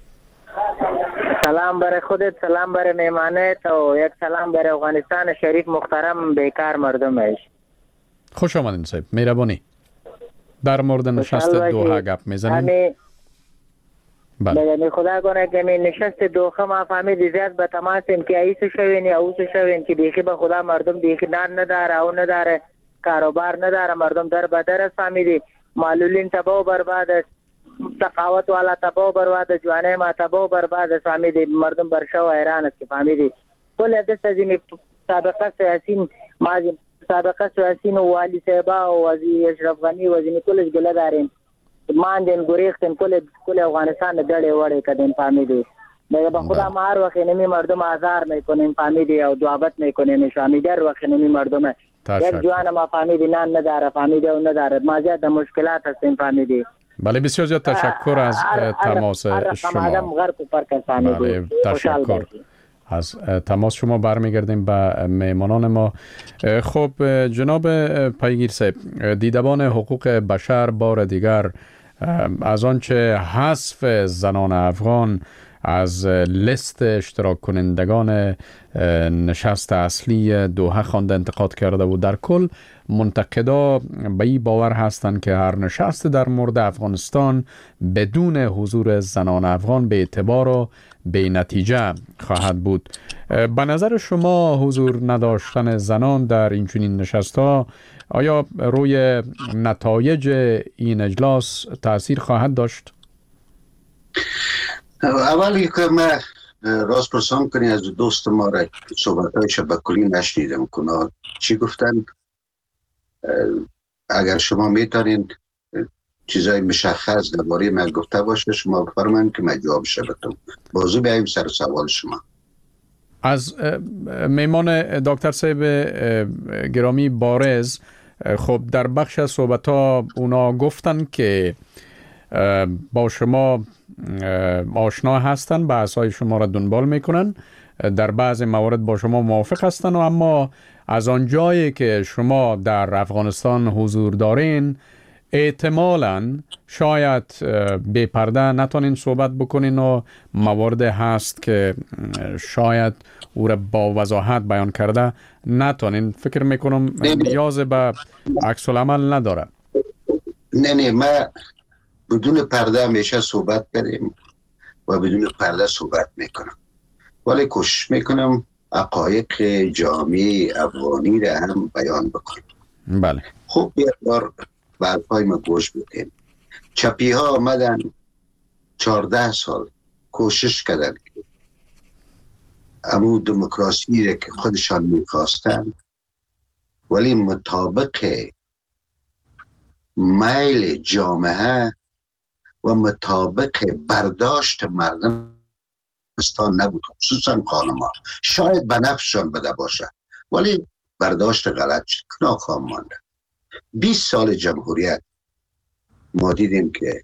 سلام برای خودت، سلام برای میمانت و یک سلام برای افغانستان شریف محترم بیکار مردمش. خوش آمدین صاحب. مهربانی. در مورد نشست دوحه گپ میزنیم. بله. بگه خدا کنه که می نشست دوحه ما فهمید زیاد به تماسیم که ایسو شوین یا اوسو شوین که دیخی به خدا مردم دیخی نان نداره او نداره کاروبار نداره. مردم در بدر است فهمیدی. معلولین تباه و برباد است. تقاوت والا تباه و برباد است. جوانه ما تباه و برباد است فهمیدی. مردم برشا و حیران است که فهمیدی. کل دست از این سابقه سیاسین مازی سابقه سیاسین و والی صاحبا و وزیر اشرف غنی و وزیر کلش گله داریم. ماندن گریختن کل کل افغانستان دړې وړې کدن فهمیدی. مگه به خدا ما هر وقت نمی مردم آزار میکنیم فهمیدی و دعوت میکنیم شامی در وقت نمی مردم یک جوان ما فهمیدی نان نداره فهمیدی و نداره ما زیاد مشکلات هستیم فهمیدی. بله بسیار زیاد تشکر از تماس شما. بله تشکر از تماس شما. برمیگردیم به میمانان ما. خب جناب پیگیر صاحب، دیدبان حقوق بشر بار دیگر از آنچه حذف زنان افغان از لیست اشتراک کنندگان نشست اصلی دوحه خوانده انتقاد کرده و در کل منتقدا به این باور هستند که هر نشست در مورد افغانستان بدون حضور زنان افغان به اعتبار و به نتیجه خواهد بود. به نظر شما حضور نداشتن زنان در این چنین نشست‌ها آیا روی نتایج این اجلاس تأثیر خواهد داشت؟ اولی که من راست پرسان کنی از دوست ما را صحبتایش به کلی نشنیدم کنه چی گفتن. اگر شما میتونین چیزای مشخص درباره من گفته باشه شما بفرمایید که من جواب شدم. بازو بیاییم سر سوال شما. از میمان دکتر صاحب گرامی بارز، خب در بخش از صحبت‌ها اونا گفتن که با شما آشنا هستن، بحث‌های شما را دنبال میکنن، در بعض موارد با شما موافق هستن و اما از آن جایی که شما در افغانستان حضور دارین احتمالاً شاید بی پرده نتونین صحبت بکنین و موارد هست که شاید او را با وضاحت بیان کرده نتونین. فکر میکنم نیاز به عکس العمل نداره. نه نه ما بدون پرده همیشه صحبت کردیم و بدون پرده صحبت میکنم، ولی کوشش میکنم حقایق جامعه افغانی را هم بیان بکنم. بله. خب یک بار برپای ما گوش بدین. چپی ها آمدن چارده سال کوشش کردن که امو دموکراسی را که خودشان میخواستن ولی مطابق میل جامعه و مطابق برداشت مردم استان نبود، خصوصا خانم‌ها. شاید به نفسشان بده باشه ولی برداشت غلط شد، ناکام مانده. بیست سال جمهوریت ما دیدیم که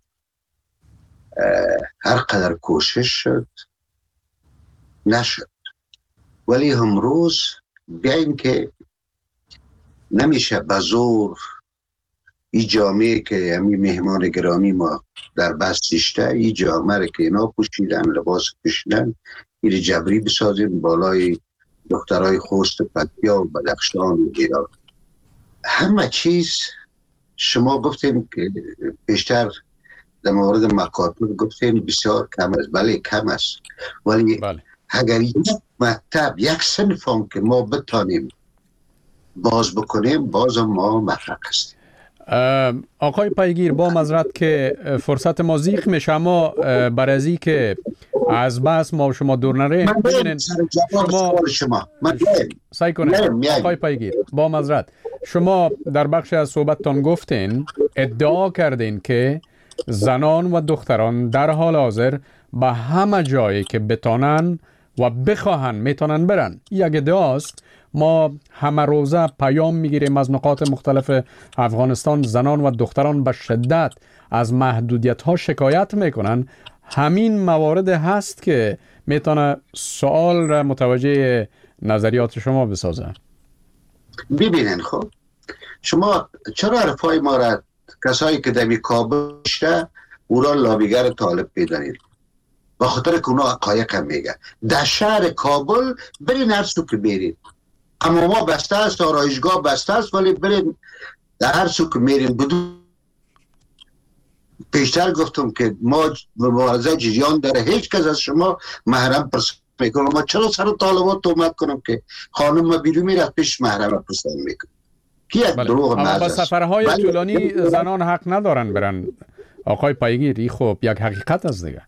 هر قدر کوشش شد نشد. ولی امروز بیاییم که نمیشه به زور این جامعه که همین مهمان گرامی ما در بستیشته، این جامعه رو که اینا پوشیدن، لباس پوشیدن، این جبری بسازیم بالای دخترای خوست پکتیا و بدخشان و ایران. همه چیز شما گفتیم که بیشتر در مورد مکاتب گفتیم بسیار کم است. بله کم است، ولی بله. اگر یک مکتب یک صنف هم که ما بتانیم باز بکنیم باز ما محقق هستیم. آقای پیگیر با معذرت که فرصت ما زیخ میشه، اما برای که از بس ما شما دور نریم ببینید شما شما سعی کنید. آقای پیگیر با معذرت، شما در بخش از صحبتتان گفتین ادعا کردین که زنان و دختران در حال حاضر به همه جایی که بتانن و بخواهن میتونن برن. یک ادعاست. ما همه روزه پیام میگیریم از نقاط مختلف افغانستان، زنان و دختران به شدت از محدودیت ها شکایت میکنن. همین موارد هست که میتونه سوال را متوجه نظریات شما بسازه. ببینن خب شما چرا حرفای ما را کسایی که در کابل شده او را لابیگر طالب میدانید؟ به خاطر که اونا حقایق هم میگه. در شهر کابل برین هر سو که برید، اما ما بسته است، آرایشگاه بسته است، ولی برین در هر سو که میرین. بدون پیشتر گفتم که ما مبارزه جریان داره، هیچ کس از شما محرم پرسان میکنم. ما چرا سر طالبات تومت کنم که خانم ما بیرون میره پیش محرم پرسان میکنم که یک دروغ محض است. اما با سفرهای بله. طولانی زنان حق ندارن برن. آقای پیگیر خب یک حقیقت است دیگه.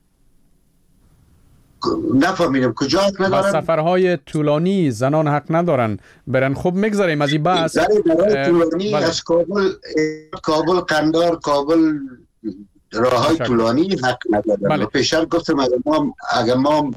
نفهمیدم کجا حق ندارن؟ با سفرهای طولانی زنان حق ندارن برن. خب میگذاریم از این بحث. برای طولانی بله. از کابل کابل قندار کابل راههای طولانی حق ندارن. بله. پیشتر گفتم اگر ما اگر ما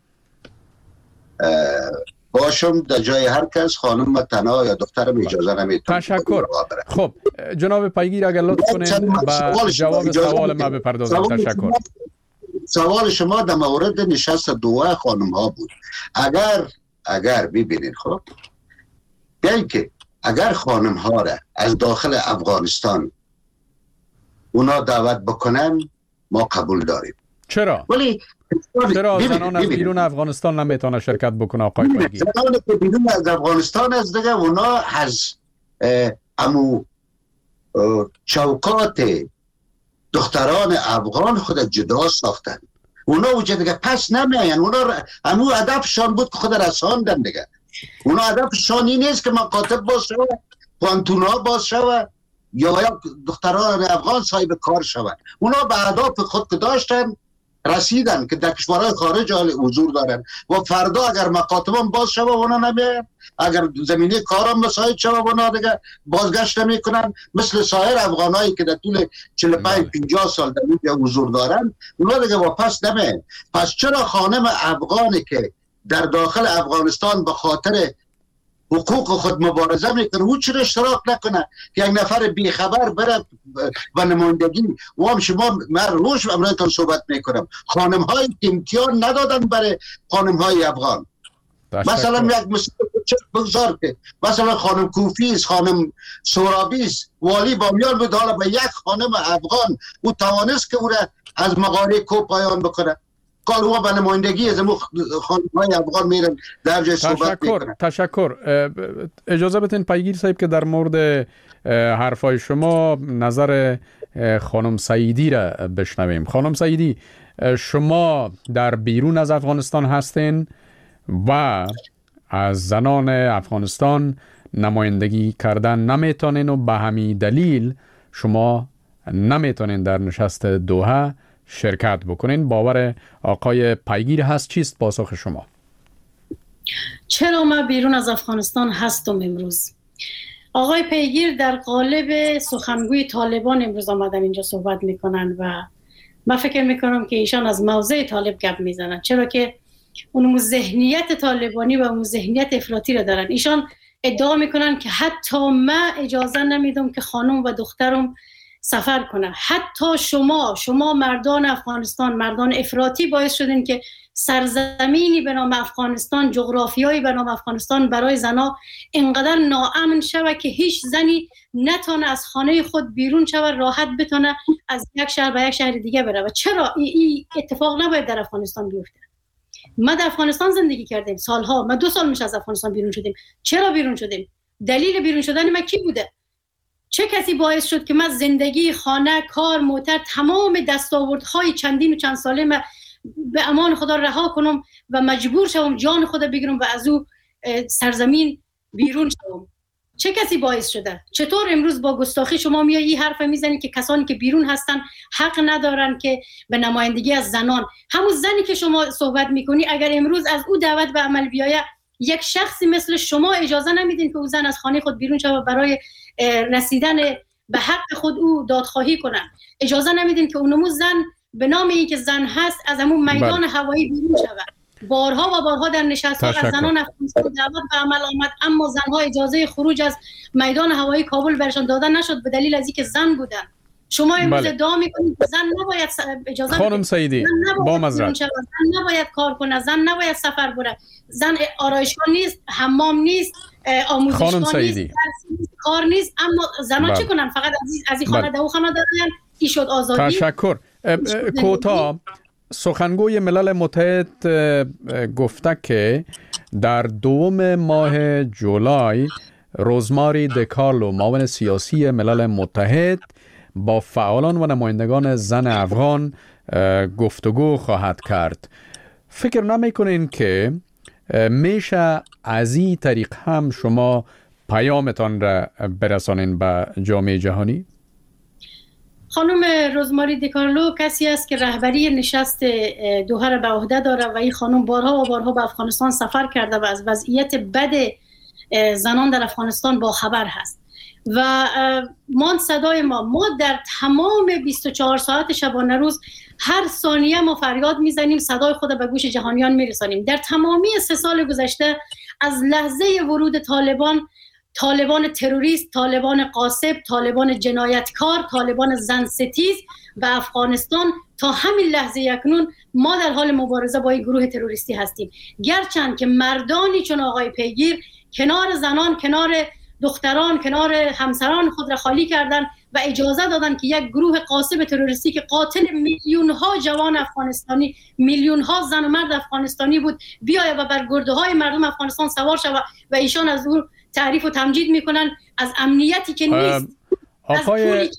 باشم در جای هر کس خانم تنها یا دخترم اجازه نمیتونم. تشکر. خب جناب پیگیر اگر لطف کنین با جواب سوال ما بپردازید. تشکر. سوال شما در مورد نشست دوحه خانم ها بود. اگر اگر ببینید خب بیایید که اگر خانم ها را از داخل افغانستان اونا دعوت بکنن ما قبول داریم. چرا؟ ولی چرا زنان از بیرون افغانستان نمیتونه شرکت بکنه آقای پیگیر؟ زنان که بیرون از افغانستان از دیگه اونا از امو چوکات دختران افغان خود جدا ساختن. اونا وجه دیگه پس نمیاین. اونا امو هدفشان بود که خود رساندن دیگه. اونا هدفشان این نیست که مکاتب باز شود، پانتونا باز شود یا دختران افغان صاحب کار شود. اونا به هدف خود که داشتن رسیدن که در کشورهای خارج حال حضور دارن و فردا اگر مکاتبم باز شود اونا نمیاین، اگر زمینه کارم مساعد شود اونا دیگه بازگشت نمیکنن. مثل سایر افغانایی که در طول چهل و پنج پنجاه سال در اینجا حضور دارن اونا دیگه واپس نمیاین. پس چرا خانم افغانی که در داخل افغانستان به خاطر حقوق خود مبارزه میکنه او چرا اشتراک نکنه که یک نفر بیخبر بره و نمایندگی و هم شما من روش امرایتان صحبت میکنم خانم های امتیان ندادن برای خانم های افغان. مثلا یک مثال بگذار که مثلا خانم کوفیز خانم سورابیز والی بامیان بود، حالا به یک خانم افغان او توانست که او را از مقاله کو پایان بکنه. کار او به نمایندگی از خانم‌های افغان میرن در جای صحبت میکنن. تشکر. اجازه بدین پیگیر صاحب که در مورد حرفای شما نظر خانم سعیدی را بشنویم. خانم سعیدی شما در بیرون از افغانستان هستین و از زنان افغانستان نمایندگی کردن نمیتونین و به همین دلیل شما نمیتونین در نشست دوحه شرکت بکنین. باور آقای پیگیر هست. چیست پاسخ شما؟ چرا من بیرون از افغانستان هستم امروز؟ آقای پیگیر در قالب سخنگوی طالبان امروز آمدن اینجا صحبت میکنن و من فکر میکنم که ایشان از موضع طالب گپ میزنن، چرا که اون ذهنیت طالبانی و اون ذهنیت افراطی رو دارن. ایشان ادعا میکنن که حتی من اجازه نمیدم که خانم و دخترم سفر کنه. حتی شما شما مردان افغانستان، مردان افراطی باعث شدین که سرزمینی به نام افغانستان، جغرافیایی به نام افغانستان برای زنها اینقدر ناامن شوه که هیچ زنی نتونه از خانه خود بیرون شوه، راحت بتونه از یک شهر به یک شهر دیگه بره. و چرا این ای اتفاق نباید در افغانستان بیفته؟ ما در افغانستان زندگی کردیم سالها، ما دو سال میشه از افغانستان بیرون شدیم. چرا بیرون شدیم؟ دلیل بیرون شدن ما کی بوده؟ چه کسی باعث شد که من زندگی، خانه، کار، موتر، تمام دستاوردهای چندین و چند ساله ما به امان خدا رها کنم و مجبور شوم جان خدا بگیرم و از او سرزمین بیرون شوم؟ چه کسی باعث شده؟ چطور امروز با گستاخی شما میای این حرف میزنید که کسانی که بیرون هستن حق ندارن که به نمایندگی از زنان، همون زنی که شما صحبت میکنی اگر امروز از او دعوت به عمل بیایه، یک شخصی مثل شما اجازه نمیدین که او زن از خانه خود بیرون شود برای رسیدن به حق خود او دادخواهی کنن. اجازه نمیدین که اونمو زن به نام این که زن هست از همون میدان بله. هوایی بیرون شود. بارها و بارها در نشست‌ها از زنان افغانستان دعوت به عمل آمد، اما زنها اجازه خروج از میدان هوایی کابل برشان داده نشد به دلیل از اینکه زن بودن. شما امروز بله. ادعا میکنید زن نباید اجازه خانم سعیدی با معذرت زن نباید کار کنه، زن نباید سفر بره، زن آرایشگاه نیست، حمام نیست، آموزشگاه نیست، کار نیست، اما زنها چه کنن؟ فقط از از این خانه دو خانه دادن. این شد آزادی. تشکر. کوتاه سخنگوی ملل متحد گفته که در دوم ماه جولای روزماری دکارلو معاون سیاسی ملل متحد با فعالان و نمایندگان زن افغان گفتگو خواهد کرد. فکر نمی‌کنین که میشه از این طریق هم شما پیامتان را برسانین به جامعه جهانی؟ خانم روزماری دیکارلو کسی است که رهبری نشست دوحه را به عهده داره و این خانم بارها و بارها به افغانستان سفر کرده و از وضعیت بد زنان در افغانستان با خبر هست و ما صدای ما ما در تمام بیست و چهار ساعت شبانه روز هر ثانیه ما فریاد میزنیم، صدای خود به گوش جهانیان میرسانیم. در تمامی سه سال گذشته از لحظه ورود طالبان، طالبان تروریست، طالبان قاصب، طالبان جنایتکار، طالبان زن ستیز به افغانستان تا همین لحظه اکنون ما در حال مبارزه با این گروه تروریستی هستیم. گرچند که مردانی چون آقای پیگیر کنار زنان، کنار دختران، کنار همسران خود را خالی کردن و اجازه دادن که یک گروه قاصب تروریستی که قاتل میلیون ها جوان افغانستانی، میلیون ها زن و مرد افغانستانی بود بیایه و بر گرده های مردم افغانستان سوار شود و ایشان از او تعریف و تمجید میکنن از امنیتی که نیست، آقای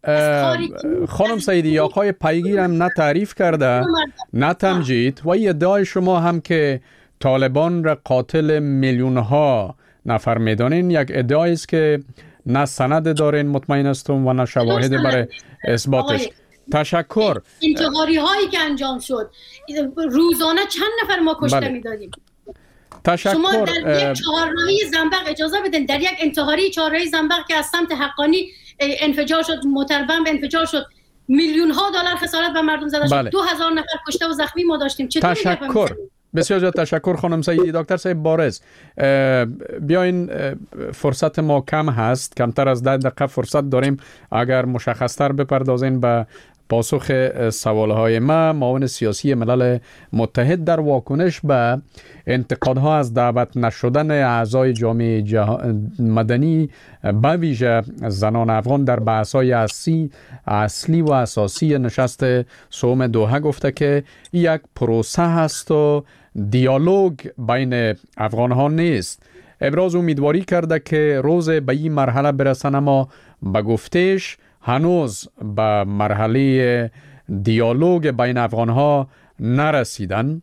خانم سعیدی، آقای پیگیر هم نه تعریف کرده نه تمجید و این ادعای شما هم که طالبان را قاتل میلیون ها نفر میدانین یک ادعایی است که نه سند دارین مطمئن هستم و نه شواهد برای اثباتش. تشکر. انتحاری هایی که انجام شد روزانه چند نفر ما کشته بله. میدادیم. تشکر. شما در یک چهارراهی زنبق اجازه بدین، در یک انتحاری چهارراهی زنبق که از سمت حقانی انفجار شد، موتربمب انفجار شد، میلیون ها دلار خسارت به مردم زده بله. شد، دو هزار نفر کشته و زخمی ما داشتیم. چطور تشکر. بسیار زیاد تشکر خانم سعیدی. دکتر صاحب بارز، بیاین فرصت ما کم هست، کمتر از ده دقیقه فرصت داریم، اگر مشخصتر بپردازین به پاسخ سوالهای ما. معاون سیاسی ملل متحد در واکنش به انتقادها از دعوت نشدن اعضای جامعه مدنی به ویژه زنان افغان در بحث‌های اصلی اصلی و اساسی نشست سوم دوحه گفته که یک پروسه هست و دیالوگ بین افغان‌ها نیست. ابراز امیدواری کرده که روز به این مرحله برسن، اما به گفتش هنوز به مرحله دیالوگ بین افغان‌ها نرسیدن.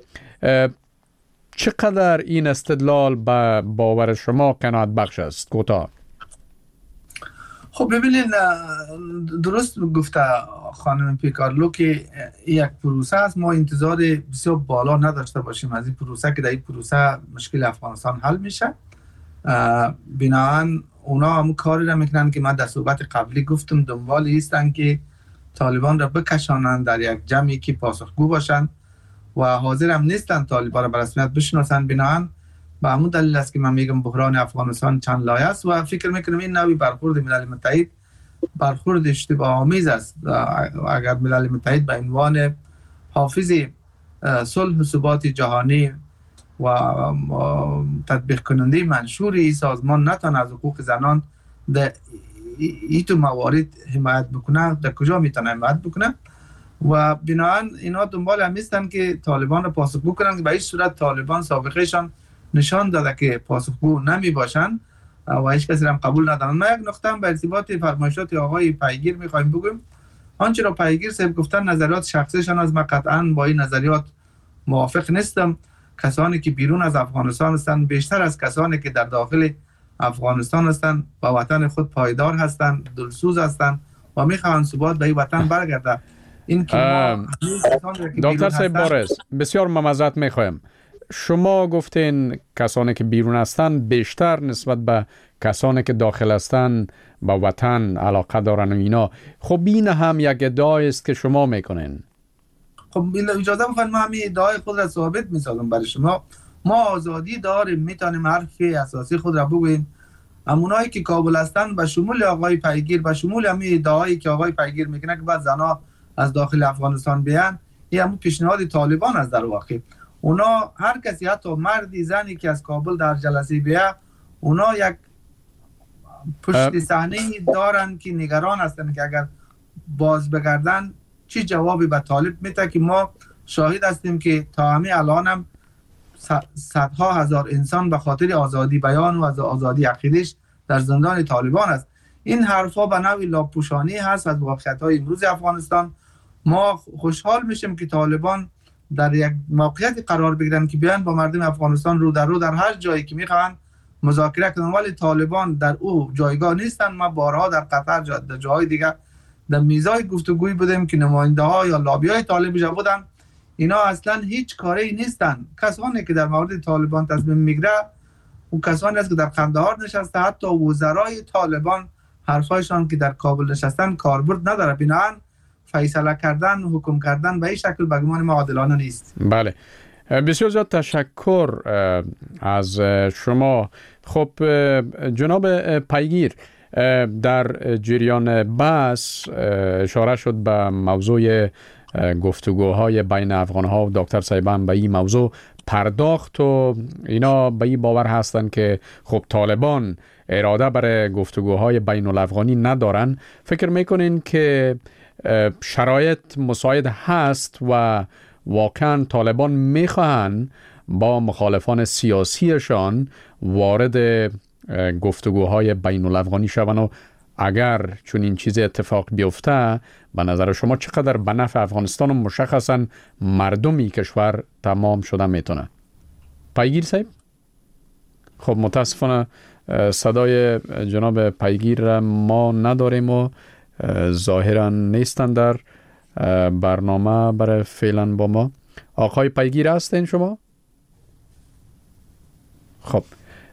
چقدر این استدلال به باور شما قناعت بخش است؟ کوتاه. خب ببینید، درست گفته خانم پیکارلو که یک پروسه است. ما انتظار بسیار بالا نداشته باشیم از این پروسه که در این پروسه مشکل افغانستان حل میشه. بنابراین اونا هم کاری را میکنن که من در صحبت قبلی گفتم دنبال ایستن که طالبان را بکشانن در یک جمعی که پاسخگو باشن و حاضر هم نیستن طالبان را به رسمیت بشناسن. بنابراین به همون دلیل است که من میگم بحران افغانستان چند لایه است و فکر میکنم این نوعی برخورد ملل متحد برخورد اشتباه آمیز است. اگر ملل متحد به عنوان حافظ صلح و ثبات جهانی و تطبیق کننده منشور این سازمان نتونه از حقوق زنان در این تو موارد حمایت بکنه، در کجا میتونه حمایت بکنه؟ و بنابراین اینا دنبال هم نیستن که طالبان رو پاسخگو کنن که به این صورت طالبان سابقهشان نشان داده که پاسخگو نمی باشن و هیچ کسی هم قبول ندارن. ما یک نقطه هم به ارتباط فرمایشات آقای پیگیر میخوایم بگیم. آنچه را پیگیر صاحب گفتن نظریات شخصیشان از، ما قطعا با این نظریات موافق نیستم. کسانی که بیرون از افغانستان هستند بیشتر از کسانی که در داخل افغانستان هستند با وطن خود پایدار هستند، دلسوز هستند و میخواهند ثبات به این وطن برگرده. این که ما دکتر صاحب بارز بسیار معذرت میخوایم، شما گفتین کسانی که بیرون هستند بیشتر نسبت به کسانی که داخل هستند با وطن علاقه دارن و اینا. خب این هم یک ادعای است که شما میکنین. خب اجازه بفرمایید ما همین ادعای خود را ثابت میسازم برای شما. ما آزادی داریم، میتونیم حرف اساسی خود را بگوییم. همونایی که کابل هستند به شمول آقای پیگیر، به شمول همین ادعایی که آقای پیگیر میکنه که بعد زنا از داخل افغانستان بیان، این همون پیشنهاد طالبان است. در واقع اونا هر کسی، حتی مردی زنی که از کابل در جلسه بیا، اونا یک پشت صحنه دارن که نگران هستن که اگر باز بگردن چی جوابی به طالب میده. که ما شاهد هستیم که تا همین الان هم صدها هزار انسان به خاطر آزادی بیان و آزادی عقیده‌اش در زندان طالبان است. این حرفا به نوعی لاپوشانی هست از واقعیت‌های امروز افغانستان. ما خوشحال میشیم که طالبان در یک موقعیتی قرار بگیرن که بیان با مردم افغانستان رو در رو در هر جایی که میخوان مذاکره کنن، ولی طالبان در او جایگاه نیستن. ما بارها در قطر جا در جاهای دیگه در میزای گفتگوی بودیم که نماینده ها یا لابی های طالبی بودن، اینا اصلا هیچ کاری نیستن. کسانی که در مورد طالبان تصمیم میگیره و کسانی است که در قندهار نشسته، حتی وزرای طالبان حرفایشان که در کابل نشستن کاربرد نداره. بنابراین فیصله کردن و حکم کردن به این شکل به گمان ما عادلانه نیست. بله، بسیار زیاد تشکر از شما. خب جناب پیگیر، در جریان بحث اشاره شد به موضوع گفتگوهای بین افغان‌ها و دکتر صاحبان به این موضوع پرداخت و اینا به این باور هستند که خب طالبان اراده برای گفتگوهای بین الافغانی ندارن. فکر میکنین که شرایط مساعد هست و واقعا طالبان میخواهن با مخالفان سیاسیشان وارد گفتگوهای بین الافغانی شوند و اگر چون این چیز اتفاق بیفته به نظر شما چقدر به نفع افغانستان و مشخصا مردمی کشور تمام شده میتونه؟ پیگیر صاحب؟ خب متاسفانه صدای جناب پیگیر ما نداریم و ظاهرا نیستن در برنامه برای فعلا با ما. آقای پیگیر هستین شما؟ خب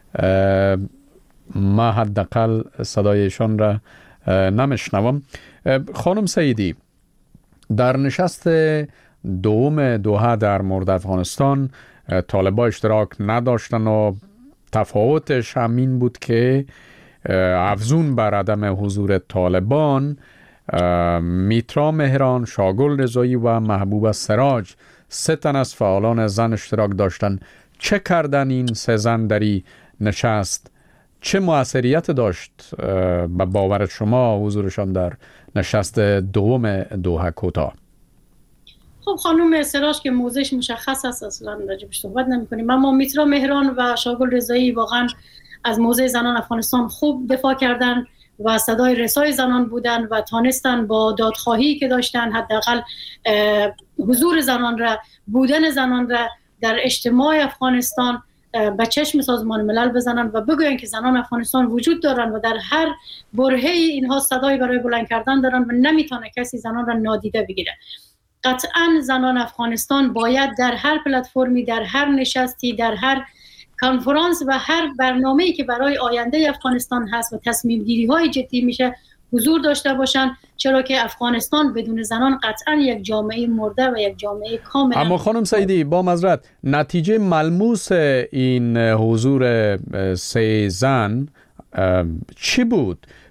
ما حداقل صدایشان را نمیشنوم. خانم سیدی، در نشست دوم دوحه در مورد افغانستان طالبان اشتراک نداشتن و تفاوتش همین بود که افزون بر عدم حضور طالبان میترا مهران، شاگل رضایی و محبوب سراج سه تن از فعالان زن اشتراک داشتند. چه کردن این سه زن در این نشست؟ چه مؤثریت داشت به باور شما حضورشان در نشست دوم دوحه کوتاه؟ خب خانم سراج که موضعش مشخص است، اصلا راجبش صحبت نمی‌کنیم. اما میترا مهران و شاگل رضایی واقعا از موضع زنان افغانستان خوب دفاع کردن و صدای رسای زنان بودن و تانستن با دادخواهی که داشتن حداقل حضور زنان را، بودن زنان را در اجتماع افغانستان به چشم سازمان ملل بزنن و بگوین که زنان افغانستان وجود دارن و در هر برهه اینها صدای برای بلند کردن دارن و نمیتونه کسی زنان را نادیده بگیره. قطعا زنان افغانستان باید در هر پلتفرمی، در هر نشستی، در هر کنفرانس و هر برنامه‌ای که برای آینده افغانستان هست و تصمیم گیری های جدی میشه حضور داشته باشن، چرا که افغانستان بدون زنان قطعا یک جامعه مرده و یک جامعه کامل. اما خانم سیدی با معذرت، نتیجه ملموس این حضور سه زن چی بود؟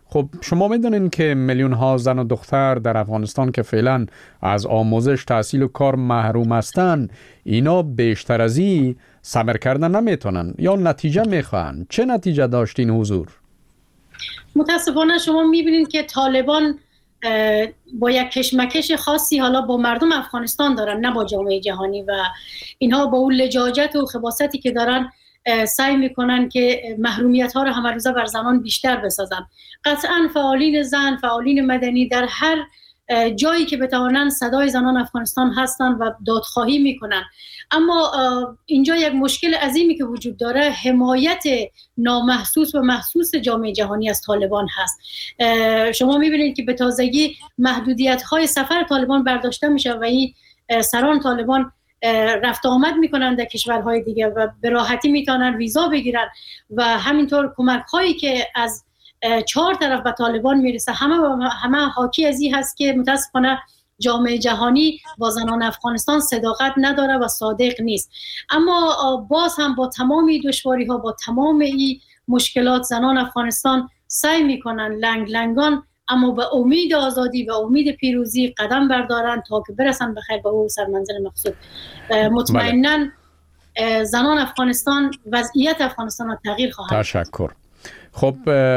خب شما میدونین که میلیون ها زن و دختر در افغانستان که فعلا از آموزش، تحصیل و کار محروم هستن، اینا بیشتر از این صبر کردن نمیتونن یا نتیجه میخوان. چه نتیجه داشتین حضور؟ متاسفانه شما میبینید که طالبان با یک کشمکش خاصی حالا با مردم افغانستان دارن، نه با جامعه جهانی، و اینها با اون لجاجت و خباثتی که دارن سعی میکنن که محرومیت ها رو همه روزه بر زنان بیشتر بسازن. قطعا فعالین زن، فعالین مدنی در هر جایی که بتوانن صدای زنان افغانستان هستن و دادخواهی میکنن، اما اینجا یک مشکل عظیمی که وجود داره حمایت نامحسوس و محسوس جامعه جهانی از طالبان هست. شما میبینید که به تازگی محدودیت های سفر طالبان برداشته میشه و این سران طالبان رفت آمد میکنن در کشورهای دیگه و به راحتی میتونن ویزا بگیرن و همینطور کمک هایی که از چهار طرف به طالبان میرسه همه همه حاکی از این هست که متاسفانه جامعه جهانی با زنان افغانستان صداقت نداره و صادق نیست. اما باز هم با تمام این دشواری ها، با تمام این مشکلات، زنان افغانستان سعی میکنن لنگ لنگان اما به امید آزادی و امید پیروزی قدم بردارن تا که برسن به خیر به اون سرمنزل مقصود. مطمئناً زنان افغانستان وضعیت افغانستان را تغییر خواهد. تشکر. خب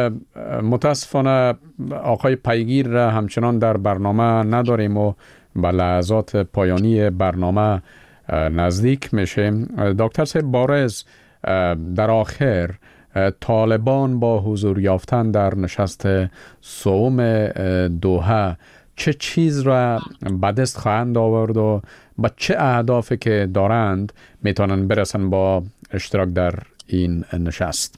متاسفانه آقای پیگیر را همچنان در برنامه نداریم و به لحظات پایانی برنامه نزدیک میشیم. دکتر صاحب بارز، در آخر طالبان با حضور یافتن در نشست سوم دوحه چه چیز را به دست خواهند آورد و با چه اهدافی که دارند میتونن برسن با اشتراک در این نشست؟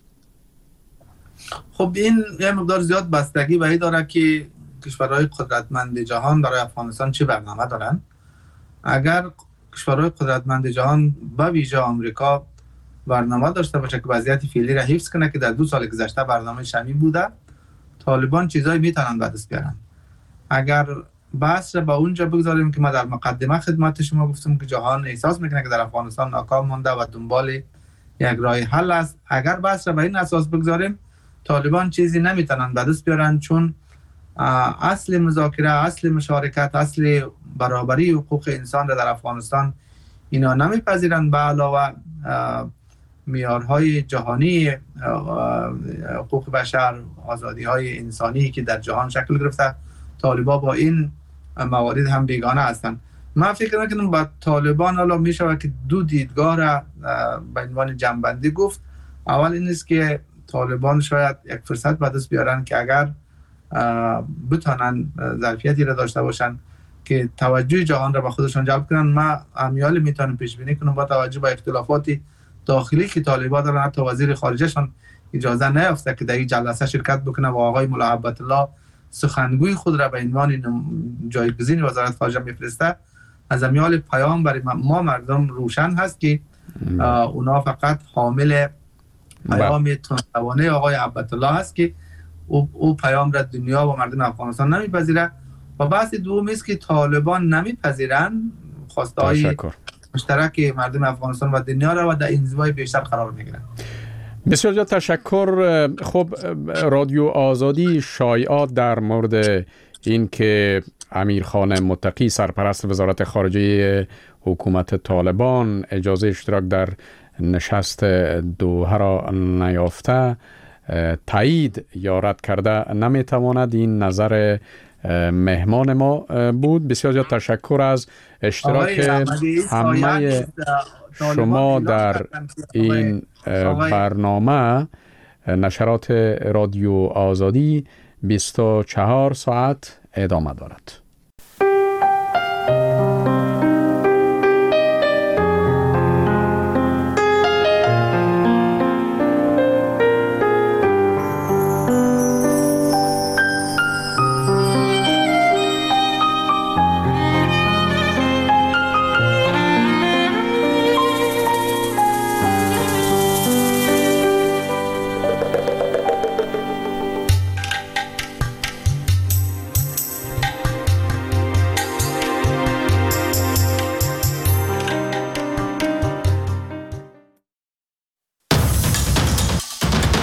خب این یه مقدار زیاد بستگی به این داره که کشورهای قدرتمند جهان برای افغانستان چه برنامه دارن. اگر کشورهای قدرتمند جهان به ویژه آمریکا برنامه داشته باشه که وضعیت فعلی را حفظ کنه که در دو سال گذشته برنامه شمی بوده، طالبان چیزایی میتونن به دست بیارن. اگر بحث با اونجا بگذاریم که ما در مقدمه خدمت شما گفتم که جهان احساس میکنه که در افغانستان ناکام مونده و دنبال یک راه حل است، اگر بحث به این اساس بگذاریم طالبان چیزی نمیتونن به دست بیارن، چون اصل مذاکره، اصل مشارکت، اصل برابری حقوق انسان را در افغانستان اینا نمیپذیرن. به علاوه معیارهای جهانی حقوق بشر، آزادی‌های انسانی که در جهان شکل گرفته، طالبان با این موارد هم بیگانه هستند. من فکر میکنم با طالبان حالا میشه که دو دیدگاه را به عنوان جنبندی گفت. اول این است که طالبان شاید یک فرصت به دست بیارن که اگر بتونن ظرفیتی را داشته باشن که توجه جهان را به خودشان جلب کنن، ما امیال میتونم پیش بینی کنم با توجه به اختلافات داخلی که طالبان دارن حتی وزیر خارجهشان اجازه نیافته که در این جلسه شرکت بکنه و آقای ملا هبت الله سخنگوی خود را به عنوان جایگزین وزارت خارجه میفرسته. از امیال پیام برای ما مردم روشن هست که اونا فقط حامل پیام تندروانه آقای هبت الله هست که او, او پیام را دنیا و مردم افغانستان نمیپذیره. و بحث دوم است که طالبان نمیپذیرن خواسته های مشترک مردم افغانستان و دنیا را و در انزوای بیشتر قرار میگیرن. بسیار زیاد تشکر. خب رادیو آزادی شایعات در مورد این که امیرخان متقی سرپرست وزارت خارجه حکومت طالبان اجازه اشتراک در نشست دوحه را نیافته تایید یا رد کرده نمیتواند. این نظر مهمان ما بود. بسیار زیاد تشکر از اشتراک همه شما در این برنامه. نشرات رادیو آزادی بیست و چهار ساعت ادامه دارد.